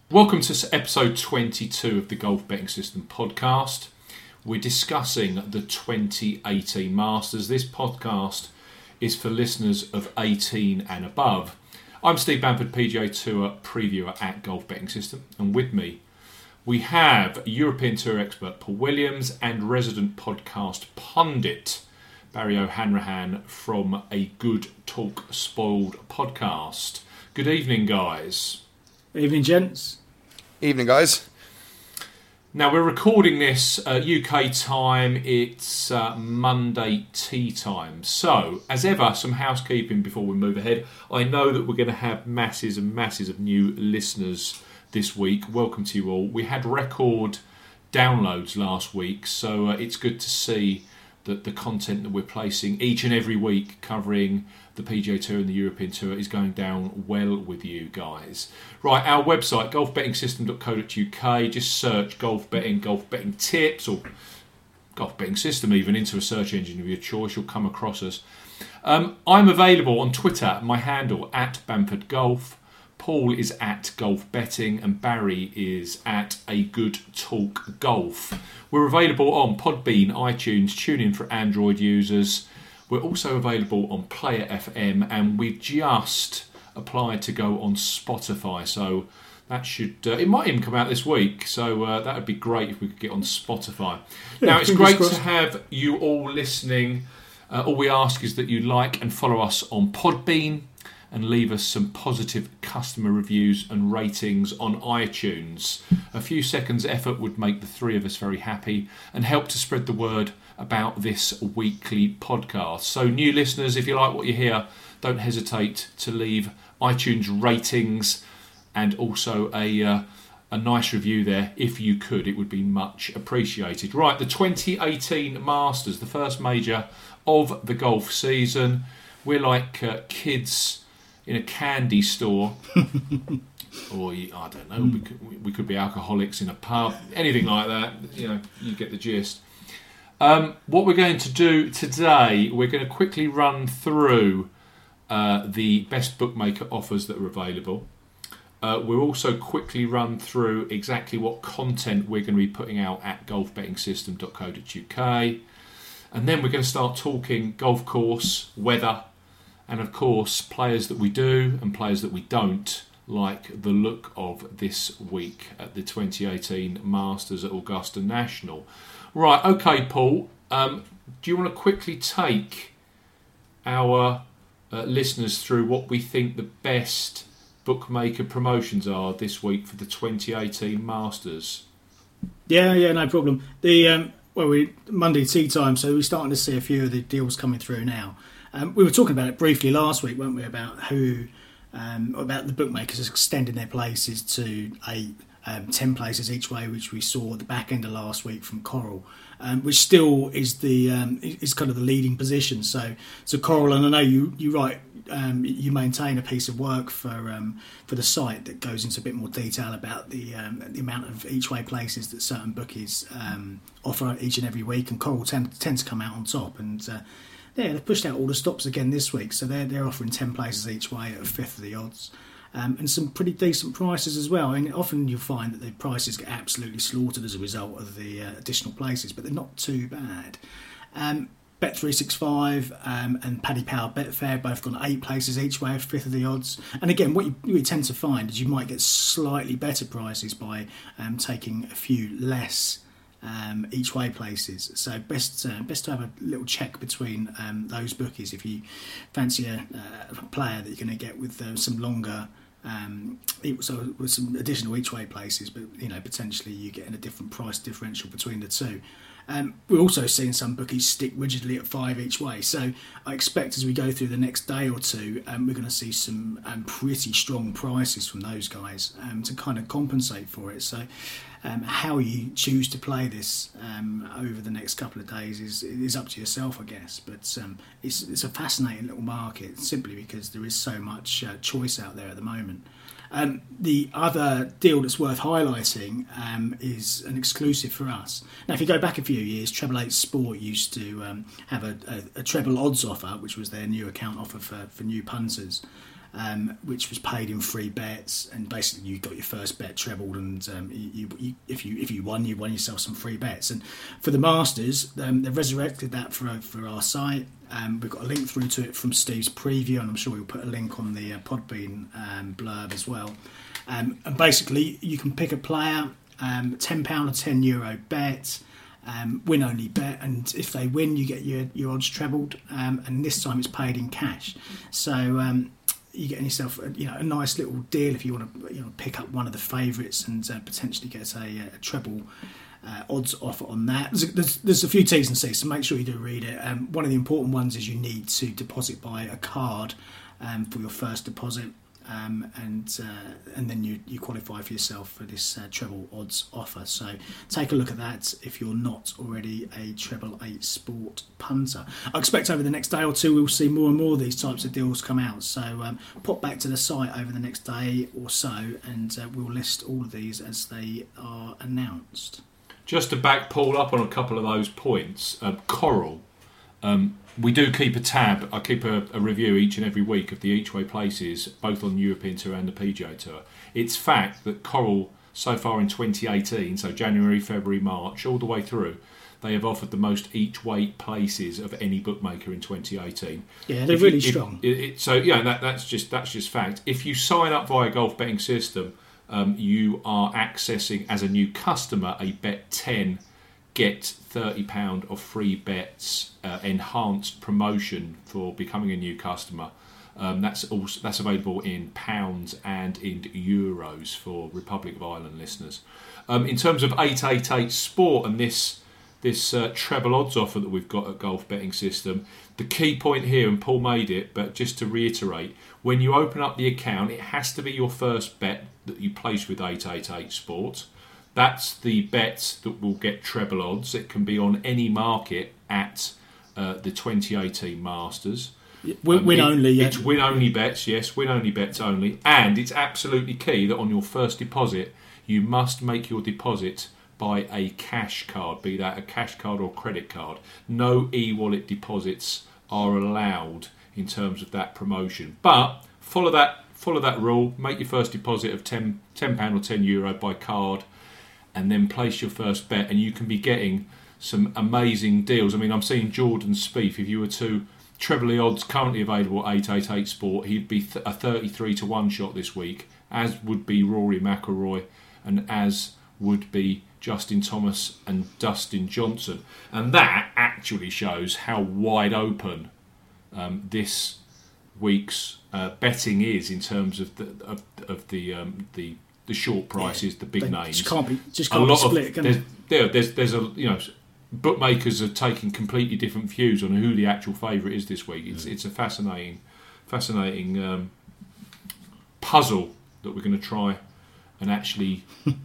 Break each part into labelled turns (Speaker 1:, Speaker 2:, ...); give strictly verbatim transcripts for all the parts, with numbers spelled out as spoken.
Speaker 1: Welcome to episode twenty-two of the Golf Betting System podcast. We're discussing the twenty eighteen Masters. This podcast is for listeners of eighteen and above. I'm Steve Bamford, P G A Tour previewer at Golf Betting System, and with me we have European Tour expert Paul Williams and resident podcast pundit Barry O'Hanrahan from A Good Talk Spoiled podcast. Good evening, guys.
Speaker 2: Evening, gents.
Speaker 3: Evening, guys.
Speaker 1: Now, we're recording this uh, U K time. It's uh, Monday tea time. So, as ever, some housekeeping before we move ahead. I know that we're going to have masses and masses of new listeners this week. Welcome to you all. We had record downloads last week, so uh, it's good to see that the content that we're placing each and every week covering the P G A Tour and the European Tour is going down well with you guys. Right, our website, golf betting system dot co dot U K. Just search golf betting, golf betting tips, or golf betting system even into a search engine of your choice. You'll come across us. Um, I'm available on Twitter, my handle at Bamford Golf. Paul is at Golf Betting and Barry is at A Good Talk Golf. We're available on Podbean, iTunes, TuneIn for Android users. We're also available on Player F M, and we've just applied to go on Spotify. So that should, uh, it might even come out this week. So uh, that would be great if we could get on Spotify.
Speaker 2: Yeah,
Speaker 1: now, it's great
Speaker 2: crossed.
Speaker 1: to have you all listening. Uh, all we ask is that you like and follow us on Podbean and leave us some positive customer reviews and ratings on iTunes. A few seconds effort would make the three of us very happy and help to spread the word about this weekly podcast. So new listeners, if you like what you hear, don't hesitate to leave iTunes ratings and also a uh, a nice review there. If you could, it would be much appreciated. Right, the twenty eighteen Masters, the first major of the golf season. We're like uh, kids in a candy store, or I don't know, we could, we could be alcoholics in a pub, anything like that. You know, you get the gist. Um, what we're going to do today, we're going to quickly run through uh, the best bookmaker offers that are available. Uh, we'll also quickly run through exactly what content we're going to be putting out at golf betting system dot co dot U K. And then we're going to start talking golf course, weather, and of course players that we do and players that we don't like the look of this week at the twenty eighteen Masters at Augusta National. Right, okay, Paul, um, do you want to quickly take our uh, listeners through what we think the best bookmaker promotions are this week for the twenty eighteen Masters?
Speaker 2: Yeah, yeah, no problem. The um, well, we Monday tea time, so we're starting to see a few of the deals coming through now. Um, we were talking about it briefly last week, weren't we? About who, um, about the bookmakers extending their places to eight, um, ten places each way, which we saw at the back end of last week from Coral, um, which still is the um, is kind of the leading position. So, so Coral, and I know you you write. Um, you maintain a piece of work for um, for the site that goes into a bit more detail about the um, the amount of each way places that certain bookies um, offer each and every week, and Coral tend, tend to come out on top. And uh, yeah, they've pushed out all the stops again this week, so they're they're offering ten places each way at a fifth of the odds, um, and some pretty decent prices as well. I mean, often you'll find that the prices get absolutely slaughtered as a result of the uh, additional places, but they're not too bad. Um, Bet three sixty-five um, and Paddy Power Betfair both gone eight places each way, a fifth of the odds. And again, what you, you tend to find is you might get slightly better prices by um, taking a few less um, each way places. So best uh, best to have a little check between um, those bookies if you fancy a, uh, a player that you're going to get with uh, some longer. Um, so with some additional each way places, but you know potentially you getting a different price differential between the two. Um, we're also seeing some bookies stick rigidly at five each way. So I expect as we go through the next day or two, um, we're going to see some um, pretty strong prices from those guys um, to kind of compensate for it. So um, how you choose to play this um, over the next couple of days is is up to yourself, I guess. But um, it's, it's a fascinating little market simply because there is so much uh, choice out there at the moment. Um, the other deal that's worth highlighting um, is an exclusive for us. Now, if you go back a few years, Treble Eight Sport used to um, have a, a, a treble odds offer, which was their new account offer for, for new punters. um, which was paid in free bets, and basically you got your first bet trebled, and um, you, you, if you if you won, you won yourself some free bets. And for the Masters, um, they've resurrected that for for our site. Um, we've got a link through to it from Steve's preview, and I'm sure we'll put a link on the uh, Podbean um, blurb as well. Um, and basically, you can pick a player, um, ten pound or ten euro bet. Um, win only bet, and if they win, you get your, your odds trebled, um, and this time it's paid in cash. So um, you're getting yourself a, you know, a nice little deal if you want to you know pick up one of the favourites and uh, potentially get a, a treble uh, odds offer on that. There's, there's, there's a few T's and C's, so make sure you do read it. Um, one of the important ones is you need to deposit by a card um, for your first deposit. Um, and uh, and then you, you qualify for yourself for this uh, treble odds offer. So take a look at that if you're not already a treble eight sport punter. I expect over the next day or two we'll see more and more of these types of deals come out. So um, pop back to the site over the next day or so, and uh, we'll list all of these as they are announced.
Speaker 1: Just to back Paul up on a couple of those points, uh, Coral. Um, we do keep a tab. I keep a, a review each and every week of the each way places, both on the European Tour and the P G A Tour. It's fact that Coral, so far in twenty eighteen, so January, February, March, all the way through, they have offered the most each way places of any bookmaker in twenty eighteen.
Speaker 2: Yeah, they're
Speaker 1: if
Speaker 2: really
Speaker 1: you,
Speaker 2: strong.
Speaker 1: It, it, so yeah, that, that's just that's just fact. If you sign up via Golf Betting System, um, you are accessing as a new customer a Bet ten. Get thirty pounds of free bets, uh, enhanced promotion for becoming a new customer. Um, that's also that's available in pounds and in euros for Republic of Ireland listeners. Um, in terms of eight eighty-eight Sport and this this uh, treble odds offer that we've got at Golf Betting System, the key point here, and Paul made it, but just to reiterate, when you open up the account, it has to be your first bet that you place with eight eighty-eight Sport. That's the bet that will get treble odds. It can be on any market at uh, the twenty eighteen Masters.
Speaker 2: Win,
Speaker 1: um,
Speaker 2: win
Speaker 1: it,
Speaker 2: only, yeah.
Speaker 1: It's win only bets, yes, win only bets only. And it's absolutely key that on your first deposit, you must make your deposit by a cash card, be that a cash card or credit card. No e-wallet deposits are allowed in terms of that promotion. But follow that follow that rule. Make your first deposit of ten pounds or ten euro by card, and then place your first bet, and you can be getting some amazing deals. I mean, I'm seeing Jordan Spieth, if you were to treble the odds currently available at eight eighty-eight Sport, he'd be th- a thirty-three to one shot this week, as would be Rory McIlroy, and as would be Justin Thomas and Dustin Johnson. And that actually shows how wide open um, this week's uh, betting is in terms of the of, of the um, the the short prices, yeah, the big names.
Speaker 2: Just can't be, just can't be split, can
Speaker 1: there's, there, there's, there's a, you know, bookmakers are taking completely different views on who the actual favourite is this week. It's, mm. it's a fascinating, fascinating um, puzzle that we're going to try and actually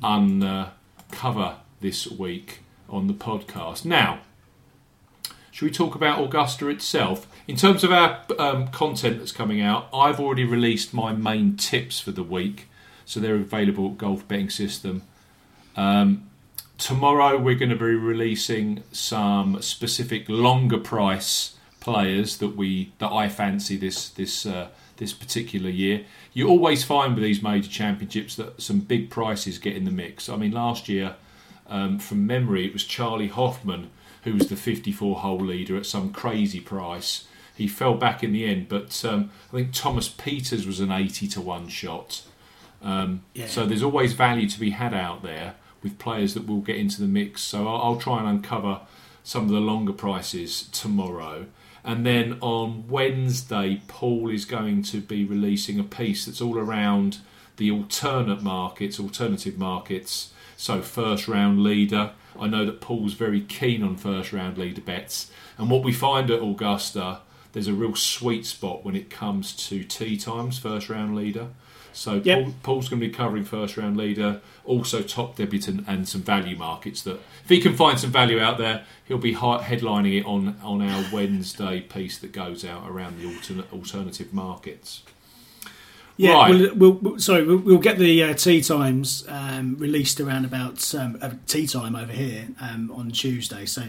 Speaker 1: uncover this week on the podcast. Now, should we talk about Augusta itself? In terms of our um, content that's coming out, I've already released my main tips for the week. So they're available at Golf Betting System. Um, tomorrow we're going to be releasing some specific longer price players that we that I fancy this this uh, this particular year. You always find with these major championships that some big prices get in the mix. I mean, last year, um, from memory, it was Charlie Hoffman who was the fifty-four hole leader at some crazy price. He fell back in the end, but um, I think Thomas Pieters was an eighty to one shot. Um, yeah. So there's always value to be had out there with players that will get into the mix. So I'll, I'll try and uncover some of the longer prices tomorrow. And then on Wednesday, Paul is going to be releasing a piece that's all around the alternate markets, alternative markets. So first round leader. I know that Paul's very keen on first round leader bets. And what we find at Augusta, there's a real sweet spot when it comes to tee times, first round leader. So yep. Paul, Paul's going to be covering first round leader, also top debutant and some value markets. That if he can find some value out there, he'll be headlining it on, on our Wednesday piece that goes out around the alternate, alternative markets.
Speaker 2: Yeah,
Speaker 1: right.
Speaker 2: we'll, we'll, sorry, we'll, we'll get the uh, tee times um, released around about um, uh, tea time over here um, on Tuesday. So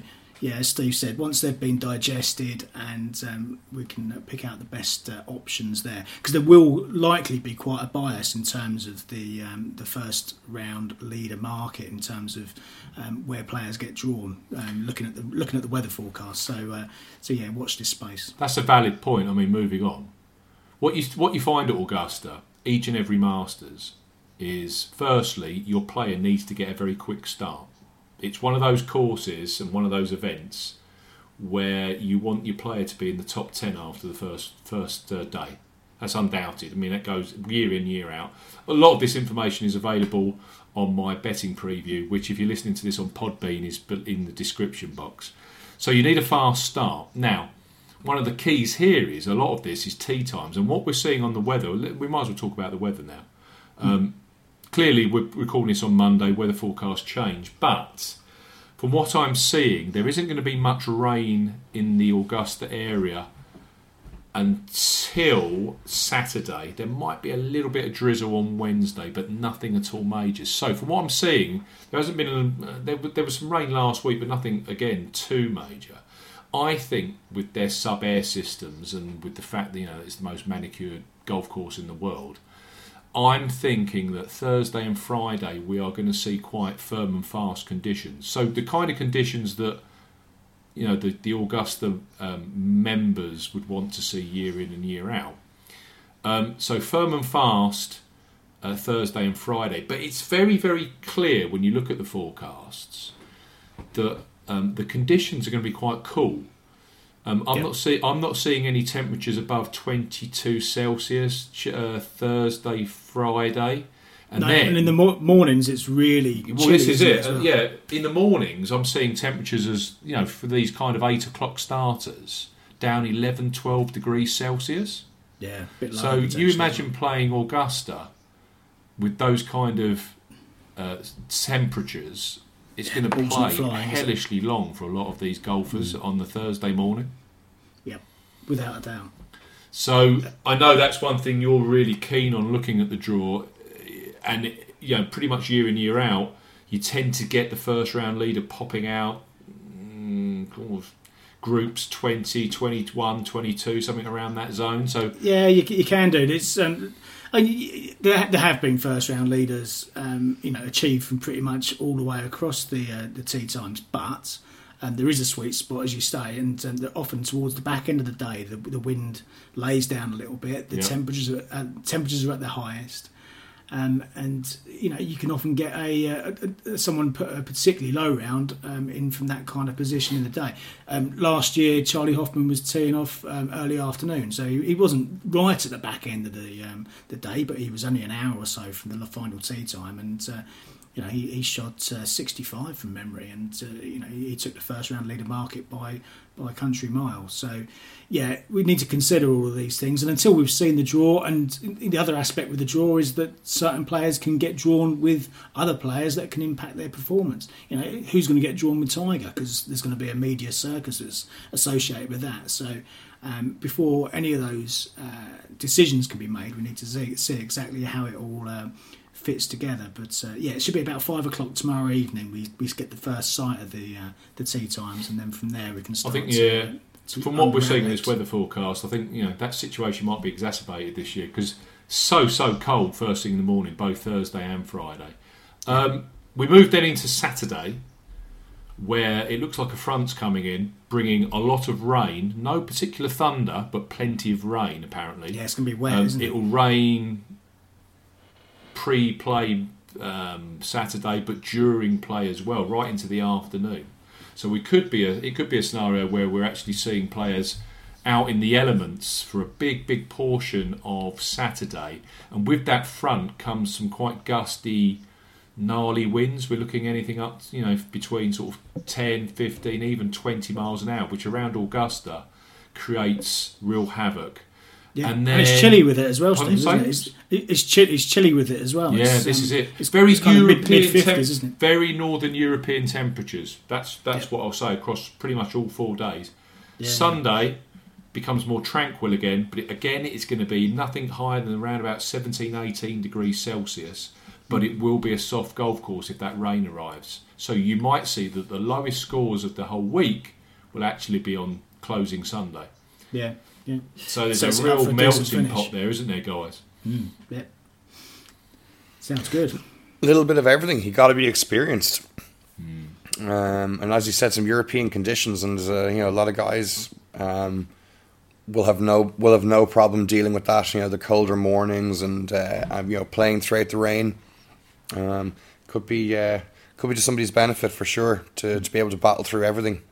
Speaker 2: yeah, as Steve said, once they've been digested, and um, we can pick out the best uh, options there, because there will likely be quite a bias in terms of the um, the first round leader market in terms of um, where players get drawn. Um, looking at the looking at the weather forecast, so uh, so yeah, watch this space.
Speaker 1: That's a valid point. I mean, moving on, what you what you find at Augusta, each and every Masters, is firstly your player needs to get a very quick start. It's one of those courses and one of those events where you want your player to be in the top ten after the first first uh, day. That's undoubted. I mean, that goes year in, year out. A lot of this information is available on my betting preview, which if you're listening to this on Podbean is in the description box. So you need a fast start. Now, one of the keys here is a lot of this is tee times. And what we're seeing on the weather, we might as well talk about the weather now. Um, Clearly, we're recording this on Monday, weather forecast change, but from what I'm seeing, there isn't going to be much rain in the Augusta area until Saturday. There might be a little bit of drizzle on Wednesday, but nothing at all major. So from what I'm seeing, there hasn't been a, there, there was some rain last week, but nothing, again, too major. I think with their sub-air systems and with the fact that, you know, it's the most manicured golf course in the world, I'm thinking that Thursday and Friday we are going to see quite firm and fast conditions. So the kind of conditions that, you know, the, the Augusta um, members would want to see year in and year out. Um, so firm and fast uh, Thursday and Friday. But it's very, very clear when you look at the forecasts that um, the conditions are going to be quite cool. Um, I'm
Speaker 2: yep.
Speaker 1: not see, I'm not seeing any temperatures above twenty-two Celsius uh, Thursday, Friday, and
Speaker 2: no,
Speaker 1: then
Speaker 2: and in the mo- mornings it's really
Speaker 1: well.
Speaker 2: chilly,
Speaker 1: This is
Speaker 2: isn't
Speaker 1: it.
Speaker 2: as well?
Speaker 1: Uh, yeah, in the mornings I'm seeing temperatures as you know for these kind of eight o'clock starters down eleven, twelve degrees Celsius.
Speaker 2: Yeah, a bit
Speaker 1: so
Speaker 2: lower,
Speaker 1: you imagine playing Augusta with those kind of uh, temperatures. It's
Speaker 2: yeah,
Speaker 1: going to play
Speaker 2: flying,
Speaker 1: hellishly long for a lot of these golfers mm. on the Thursday morning.
Speaker 2: Yep, without a doubt.
Speaker 1: So I know that's one thing you're really keen on looking at the draw, and you know pretty much year in year out, you tend to get the first round leader popping out, mm, groups twenty, twenty-one, twenty-two, something around that zone. So
Speaker 2: yeah, you, you can do it. It's um, I, there, there have been first round leaders, um, you know, achieved from pretty much all the way across the uh, the tee times, but um, there is a sweet spot, as you say, and um, often towards the back end of the day, the, the wind lays down a little bit. The
Speaker 1: yeah.
Speaker 2: temperatures are, uh, temperatures are at their highest. Um, and you know you can often get a, a, a someone put a particularly low round um, in from that kind of position in the day. Um, last year, Charlie Hoffman was teeing off um, early afternoon, so he, he wasn't right at the back end of the um, the day, but he was only an hour or so from the final tee time, and uh, you know he, he shot uh, sixty-five from memory, and uh, you know he, he took the first round leader market by by a country mile. So yeah, we need to consider all of these things, and until we've seen the draw, and the other aspect with the draw is that certain players can get drawn with other players that can impact their performance. You know, who's going to get drawn with Tiger, because there's going to be a media circus that's associated with that. So um, before any of those uh, decisions can be made, we need to see, see exactly how it all uh, fits together. But uh, yeah, it should be about five o'clock tomorrow evening. We we get the first sight of the uh, the tee times, and then from there we can start.
Speaker 1: I think
Speaker 2: to,
Speaker 1: yeah.
Speaker 2: Uh, to
Speaker 1: From what we're seeing in
Speaker 2: unravel
Speaker 1: this weather forecast, I think you know that situation might be exacerbated this year because so so cold first thing in the morning, both Thursday and Friday. Um, we moved then into Saturday, where it looks like a front's coming in, bringing a lot of rain. No particular thunder, but plenty of rain apparently.
Speaker 2: Yeah, it's going to be wet,
Speaker 1: um,
Speaker 2: isn't it?
Speaker 1: It will rain pre-play um, Saturday, but during play as well, right into the afternoon. So we could be a, it could be a scenario where we're actually seeing players out in the elements for a big, big portion of Saturday. And with that front comes some quite gusty, gnarly winds. We're looking anything up, you know, between sort of ten, fifteen, even twenty miles an hour, which around Augusta creates real havoc.
Speaker 2: Yeah,
Speaker 1: and, then,
Speaker 2: and it's chilly with it as well,
Speaker 1: Pardon,
Speaker 2: Steve, isn't it? It's, it's, chill, it's chilly with it as well.
Speaker 1: Yeah,
Speaker 2: it's,
Speaker 1: this
Speaker 2: um,
Speaker 1: is it.
Speaker 2: It's
Speaker 1: very
Speaker 2: it's kind
Speaker 1: European,
Speaker 2: of mid fifties,
Speaker 1: temp-
Speaker 2: isn't it?
Speaker 1: Very northern European temperatures. That's that's
Speaker 2: yeah.
Speaker 1: what I'll say across pretty much all four days.
Speaker 2: Yeah.
Speaker 1: Sunday becomes more tranquil again, but it, again it's going to be nothing higher than around about seventeen, eighteen degrees Celsius. but it will be a soft golf course if that rain arrives. So you might see that the lowest scores of the whole week will actually be on closing Sunday.
Speaker 2: Yeah, yeah.
Speaker 1: So there's
Speaker 2: Sets
Speaker 1: a
Speaker 2: it up
Speaker 1: real
Speaker 2: for a
Speaker 1: melting
Speaker 2: decent finish.
Speaker 1: pot there, isn't there, guys?
Speaker 2: Mm, yeah. Sounds good.
Speaker 3: A little bit of everything. You got to be experienced. Um, and as you said, some European conditions, and uh, you know, a lot of guys um, will have no will have no problem dealing with that. You know, the colder mornings and uh, um, you know, playing throughout the rain um, could be uh, could be to somebody's benefit for sure to to be able to battle through everything.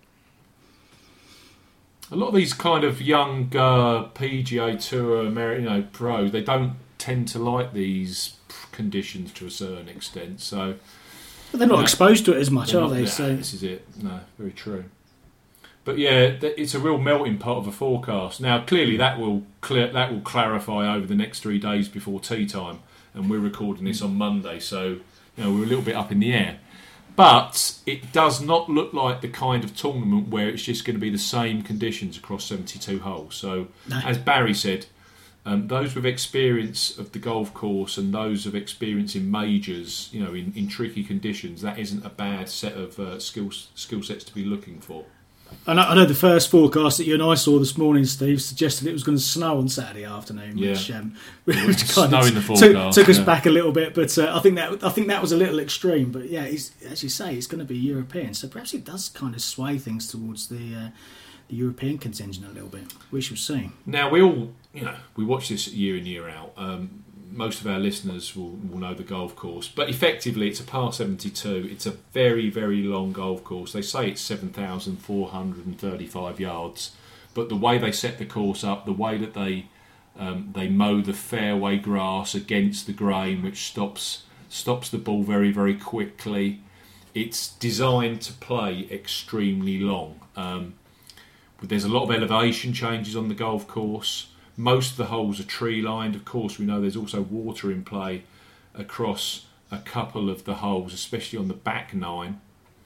Speaker 1: A lot of these kind of young uh, P G A Tour, Ameri- you know, pros, they don't tend to like these conditions to a certain extent. So.
Speaker 2: But they're not
Speaker 1: No,
Speaker 2: exposed to it as much, are
Speaker 1: not,
Speaker 2: they?
Speaker 1: nah,
Speaker 2: So
Speaker 1: this is it. No, very true. But yeah, th- it's a real melting pot of a forecast. Now, clearly, that will clear, that will clarify over the next three days before tea time, and we're recording this on Monday, so you know we're a little bit up in the air. But it does not look like the kind of tournament where it's just going to be the same conditions across seventy-two holes. So,
Speaker 2: No.
Speaker 1: as Barry said, um, those with experience of the golf course and those of experience in majors, you know, in, in tricky conditions, that isn't a bad set of uh, skill skill sets to be looking for.
Speaker 2: I know, I know the first forecast that you and I saw this morning, Steve, suggested it was going to snow on Saturday afternoon,
Speaker 1: Yeah.
Speaker 2: which, um, which kind
Speaker 1: Snow
Speaker 2: of
Speaker 1: in the
Speaker 2: took,
Speaker 1: forecast,
Speaker 2: took us
Speaker 1: yeah.
Speaker 2: back a little bit. But uh, I think that I think that was a little extreme. But yeah, it's, as you say, it's going to be European, so perhaps it does kind of sway things towards the uh, the European contingent a little bit. We shall see.
Speaker 1: Now, we all, you know, we watch this year in, year out. Um, most of our listeners will, will know the golf course, but effectively it's a par seventy-two. It's a very, very long golf course. They say it's seven thousand four hundred thirty-five yards, but the way they set the course up, the way that they um, they mow the fairway grass against the grain, which stops stops the ball very, very quickly. It's designed to play extremely long. Um, There's a lot of elevation changes on the golf course. Most of the holes are tree lined. Of course, we know there's also water in play across a couple of the holes, especially on the back nine.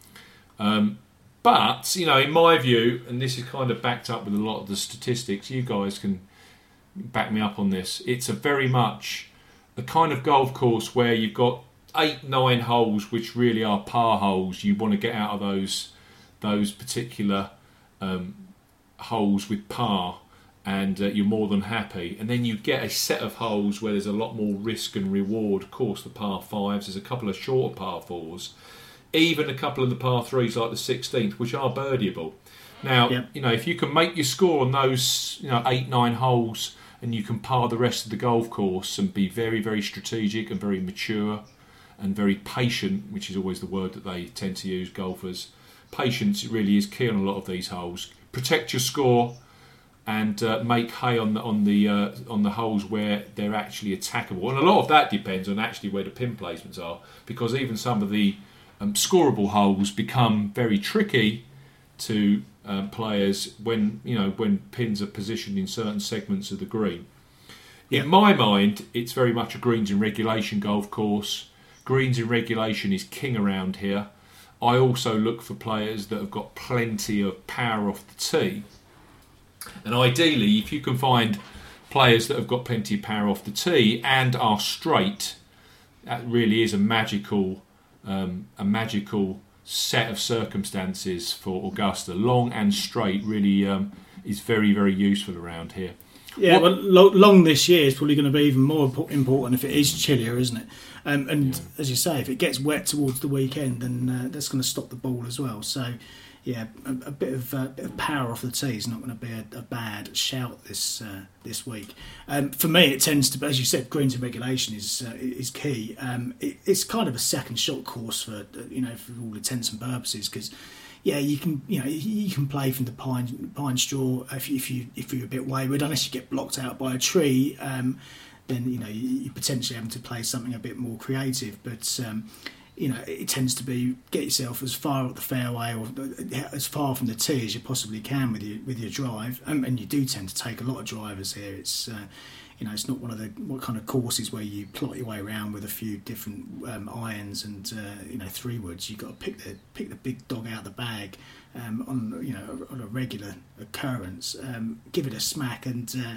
Speaker 1: Um, but, you know, in my view, and this is kind of backed up with a lot of the statistics, you guys can back me up on this, it's a very much a kind of golf course where you've got eight, nine holes which really are par holes. You want to get out of those, those particular um, holes with par, and uh, you're more than happy. And then you get a set of holes where there's a lot more risk and reward. Of course, the par fives, there's a couple of shorter par fours, even a couple of the par threes like the sixteenth, which are birdieable. Now,
Speaker 2: Yep.
Speaker 1: you know, if you can make your score on those, you know, eight, nine holes, and you can par the rest of the golf course and be very, very strategic and very mature and very patient, which is always the word that they tend to use, golfers. Patience really is key on a lot of these holes. Protect your score and uh, make hay on the on the uh, on the holes where they're actually attackable, and a lot of that depends on actually where the pin placements are, because even some of the um, scoreable holes become very tricky to um, players when you know when pins are positioned in certain segments of the green.
Speaker 2: Yeah.
Speaker 1: In my mind, it's very much a greens in regulation golf course. Greens in regulation is king around here. I also look for players that have got plenty of power off the tee. And ideally, if you can find players that have got plenty of power off the tee and are straight, that really is a magical, um, a magical set of circumstances for Augusta. Long and straight really um, is very, very useful around here.
Speaker 2: Yeah,
Speaker 1: What-
Speaker 2: well, lo- long this year is probably going to be even more impo- important if it is chillier, isn't it? Um, and
Speaker 1: Yeah.
Speaker 2: as you say, if it gets wet towards the weekend, then uh, that's going to stop the ball as well. So, yeah, a, a bit of uh, bit of power off the tee is not going to be a, a bad shout this uh, this week. Um, for me, it tends to be, as you said, greens in regulation is uh, is key. Um, it, it's kind of a second shot course for uh, you know for all intents and purposes, because yeah, you can you know you can play from the pine pine straw if you, if you if you're a bit wayward, unless you get blocked out by a tree. Um, then you know you- you're potentially having to play something a bit more creative. But um, you know it tends to be get yourself as far up the fairway or as far from the tee as you possibly can with your with your drive. Um, and you do tend to take a lot of drivers here. It's uh, you know it's not one of the what kind of courses where you plot your way around with a few different um, irons and uh, you know three woods. You've got to pick the pick the big dog out of the bag um, on you know on a regular occurrence. Um, give it a smack and. Uh,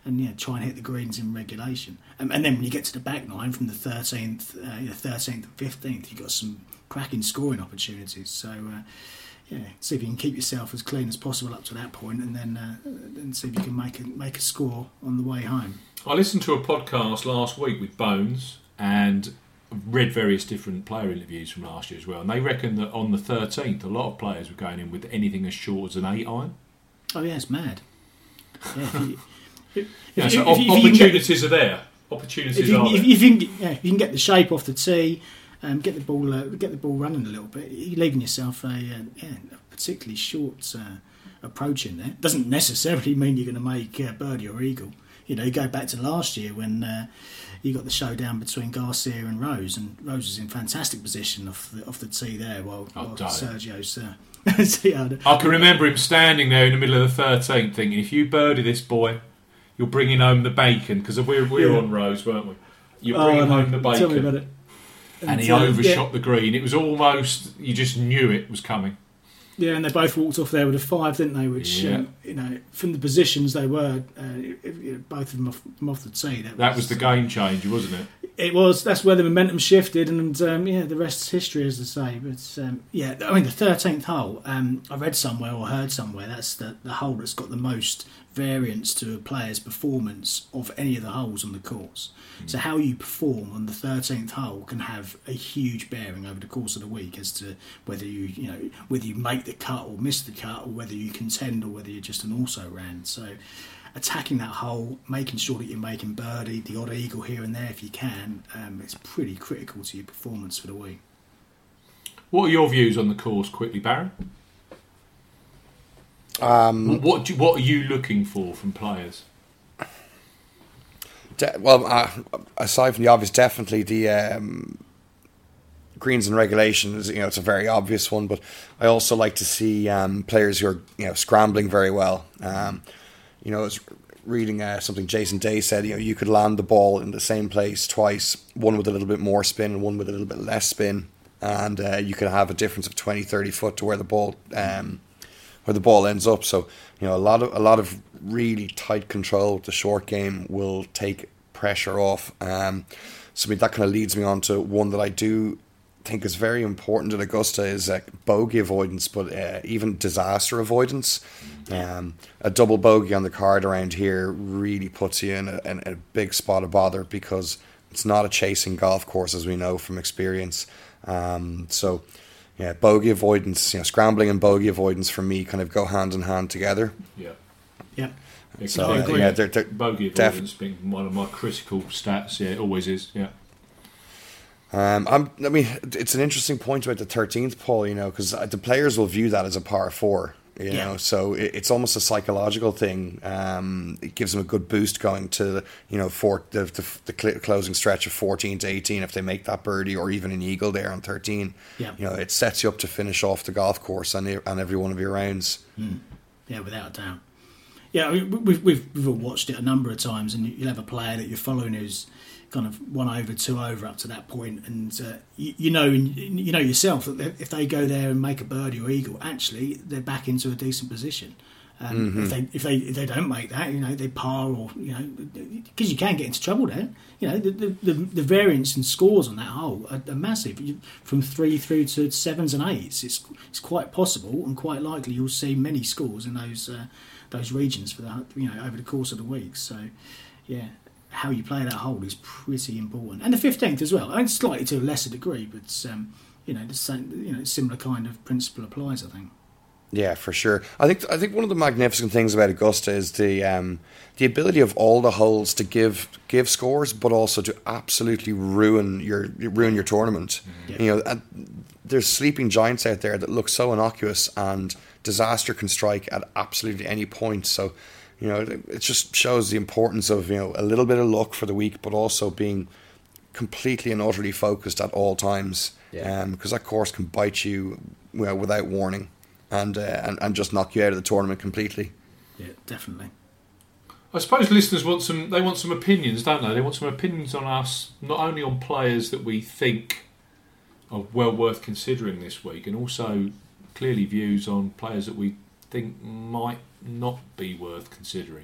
Speaker 2: and yeah, try and hit the greens in regulation. Um, and then when you get to the back nine from the thirteenth, uh, you know, thirteenth and fifteenth, you've got some cracking scoring opportunities. So uh, yeah, see if you can keep yourself as clean as possible up to that point, and then uh, and see if you can make a make a score on the way home.
Speaker 1: I listened to a podcast last week with Bones and read various different player interviews from last year as well, and they reckon that on the thirteenth, a lot of players were going in with anything as short as an eight iron.
Speaker 2: Oh yeah, it's mad. Yeah, if you, if,
Speaker 1: Yeah,
Speaker 2: if,
Speaker 1: so
Speaker 2: if,
Speaker 1: op-
Speaker 2: if you can
Speaker 1: opportunities
Speaker 2: get,
Speaker 1: are there. Opportunities
Speaker 2: if you,
Speaker 1: are
Speaker 2: if,
Speaker 1: there.
Speaker 2: if you can, get- yeah, if you can get the shape off the tee, um, get the ball, uh, get the ball running a little bit. You're leaving yourself a, uh, yeah, a particularly short uh, approach in there. Doesn't necessarily mean you're going to make uh, birdie or eagle. You know, you go back to last year when uh, you got the showdown between Garcia and Rose, and Rose was in fantastic position off the off the tee there, while,
Speaker 1: Oh,
Speaker 2: while
Speaker 1: don't.
Speaker 2: Sergio's. Uh, see how the-
Speaker 1: I can remember him standing there in the middle of the thirteenth thinking, if you birdie this boy, you're bringing home the bacon, because we were, we were
Speaker 2: Yeah.
Speaker 1: on Rose, weren't we? You're
Speaker 2: Oh,
Speaker 1: bringing
Speaker 2: I know.
Speaker 1: home the bacon.
Speaker 2: Tell me about it.
Speaker 1: And he
Speaker 2: uh,
Speaker 1: overshot
Speaker 2: yeah.
Speaker 1: the green. It was almost, you just knew it was coming.
Speaker 2: Yeah, and they both walked off there with a five, didn't they? Which,
Speaker 1: Yeah.
Speaker 2: um, you know, from the positions they were, uh, it, it, both of them off, them off the tee. That,
Speaker 1: That was the game changer, wasn't it?
Speaker 2: It was. That's where the momentum shifted, and um, yeah, the rest's history, as they say. But um, yeah, I mean, the thirteenth hole. Um, I read somewhere or heard somewhere that's the, the hole that's got the most variance to a player's performance of any of the holes on the course. Mm. So how you perform on the thirteenth hole can have a huge bearing over the course of the week as to whether you, you know, whether you make the cut or miss the cut, or whether you contend, or whether you're just an also ran. So attacking that hole, making sure that you're making birdie, the odd eagle here and there if you can, um, it's pretty critical to your performance for the week.
Speaker 1: What are your views on the course, quickly, Barry?
Speaker 3: Um,
Speaker 1: What do, what are you looking for from players?
Speaker 3: de- well, uh, aside from the obvious, definitely the um, greens and regulations. You know, it's a very obvious one, but I also like to see um, players who are you know scrambling very well. Um, you know, I was reading uh, something Jason Day said. You know, you could land the ball in the same place twice, one with a little bit more spin and one with a little bit less spin, and uh, you could have a difference of twenty, thirty foot to where the ball. Um, where the ball ends up. So, you know, a lot of a lot of really tight control with the short game will take pressure off. Um, so I mean, that kind of leads me on to one that I do think is very important at Augusta is uh, bogey avoidance, but uh, even disaster avoidance. Um, a double bogey on the card around here really puts you in a, in a big spot of bother, because it's not a chasing golf course, as we know from experience. Um, so. Yeah, bogey avoidance, you know, scrambling and bogey avoidance for me kind of go hand in hand together.
Speaker 1: Yeah.
Speaker 2: Yeah.
Speaker 3: So,
Speaker 2: I
Speaker 3: uh,
Speaker 2: agree.
Speaker 3: yeah, they're, they're
Speaker 1: Bogey
Speaker 3: def-
Speaker 1: avoidance being one of my critical stats. Yeah, it always is. Yeah.
Speaker 3: Um, I'm, I mean, it's an interesting point about the thirteenth, Paul, you know, because the players will view that as a par four, you
Speaker 2: Yeah.
Speaker 3: know, so it, it's almost a psychological thing. Um, it gives them a good boost going to, you know, for the, the, the cl- closing stretch of fourteen to eighteen if they make that birdie or even an eagle there on thirteen.
Speaker 2: Yeah.
Speaker 3: You know, it sets you up to finish off the golf course on, the, on every one of your rounds.
Speaker 2: Mm. Yeah, without a doubt. Yeah, we- we've, we've, we've all watched it a number of times, and you'll have a player that you're following who's kind of one over, two over up to that point, and uh, you, you know, you know yourself that if they go there and make a birdie or eagle, actually they're back into a decent position. Um,
Speaker 3: Mm-hmm.
Speaker 2: If they if they if they don't make that, you know, they par, or you know, because you can get into trouble there. You know, the the, the, the variance in scores on that hole are, are massive. You, from three through to sevens and eights, it's it's quite possible and quite likely you'll see many scores in those uh, those regions for the you know over the course of the week. So, yeah, how you play that hole is pretty important, and the fifteenth as well. I mean, slightly to a lesser degree, but um, you know, the same you know similar kind of principle applies, I think.
Speaker 3: Yeah, for sure. I think I think one of the magnificent things about Augusta is the um, the ability of all the holes to give give scores, but also to absolutely ruin your ruin your tournament.
Speaker 2: Yeah.
Speaker 3: You know, and there's sleeping giants out there that look so innocuous, and disaster can strike at absolutely any point. So, you know, it, it just shows the importance of you know a little bit of luck for the week, but also being completely and utterly focused at all times.
Speaker 2: Yeah.
Speaker 3: Um, because that course can bite you, you know, without warning. And, uh, and and just knock you out of the tournament completely.
Speaker 2: Yeah, definitely.
Speaker 1: I suppose listeners want some. They want some opinions, don't they? They want some opinions on us, not only on players that we think are well worth considering this week, and also clearly views on players that we think might not be worth considering.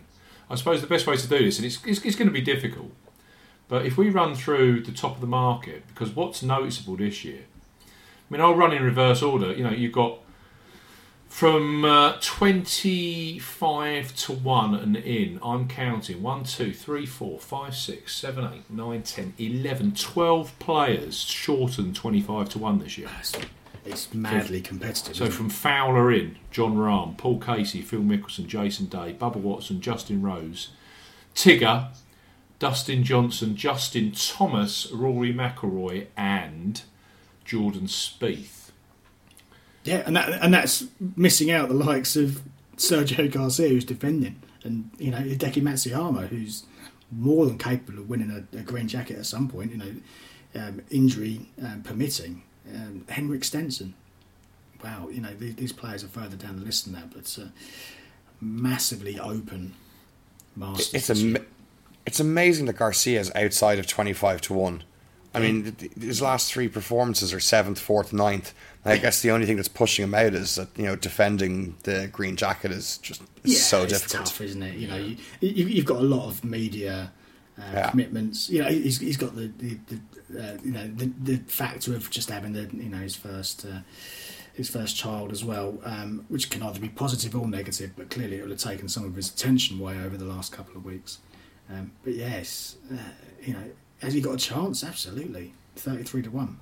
Speaker 1: I suppose the best way to do this, and it's, it's, it's going to be difficult, but if we run through the top of the market, because what's noticeable this year, I mean, I'll run in reverse order. You know, you've got from uh, twenty-five to one and in, I'm counting one, two, three, four, five, six, seven, eight, nine, ten, eleven, twelve players shorter than twenty-five to one this year.
Speaker 2: It's madly competitive.
Speaker 1: So from Fowler in, John Rahm, Paul Casey, Phil Mickelson, Jason Day, Bubba Watson, Justin Rose, Tigger, Dustin Johnson, Justin Thomas, Rory McIlroy, and Jordan Spieth.
Speaker 2: Yeah, and that and that's missing out the likes of Sergio Garcia, who's defending, and you know Hideki Matsuyama, who's more than capable of winning a, a green jacket at some point. You know, um, injury um, permitting. Um, Henrik Stenson. Wow, you know these, these players are further down the list than that, but it's a massively open Masters.
Speaker 3: It's am- it's amazing that Garcia is outside of twenty-five to one. I mean, his last three performances are seventh, fourth, ninth. I guess the only thing that's pushing him out is that, you know, defending the green jacket is just
Speaker 2: yeah,
Speaker 3: so
Speaker 2: it's
Speaker 3: difficult.
Speaker 2: Tough, isn't it? You know, you, you, you've got a lot of media uh,
Speaker 3: yeah.
Speaker 2: commitments. You know, he's, he's got the, the, the uh, you know the, the factor of just having the you know his first uh, his first child as well, um, which can either be positive or negative. But clearly, it would have taken some of his attention away over the last couple of weeks. Um, but yes, uh, you know. Has he got a chance? Absolutely. thirty-three to one.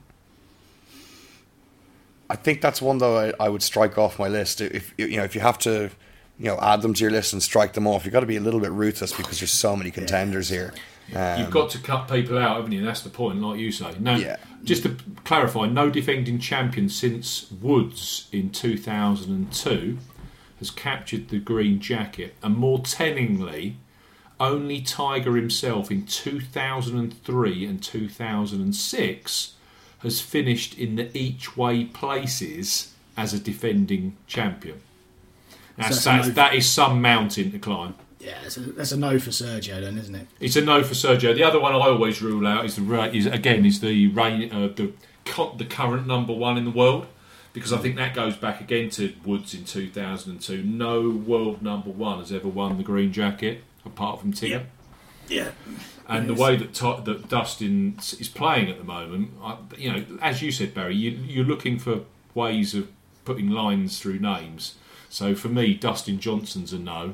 Speaker 3: I think that's one, though, I, I would strike off my list. If you know, if you have to, you know, add them to your list and strike them off, you've got to be a little bit ruthless because there's so many contenders here. Um,
Speaker 1: You've got to cut people out, haven't you? That's the point, like you say. No,
Speaker 3: yeah.
Speaker 1: Just to clarify, no defending champion since Woods in two thousand two has captured the green jacket, and more tellingly, only Tiger himself in two thousand three and two thousand six has finished in the each way places as a defending champion. That's,
Speaker 2: So
Speaker 1: that's,
Speaker 2: no-
Speaker 1: that is some mountain to climb.
Speaker 2: Yeah, that's a, that's a no for Sergio then, isn't it?
Speaker 1: It's a no for Sergio. The other one I always rule out is the ra- is again is the rain uh, the co- the current number one in the world, because I think that goes back again to Woods in two thousand two. No world number one has ever won the green jacket apart from Tigger.
Speaker 2: Yeah.
Speaker 1: And the way that to- that Dustin is playing at the moment, I, you know, as you said, Barry, you, you're looking for ways of putting lines through names. So for me, Dustin Johnson's a no,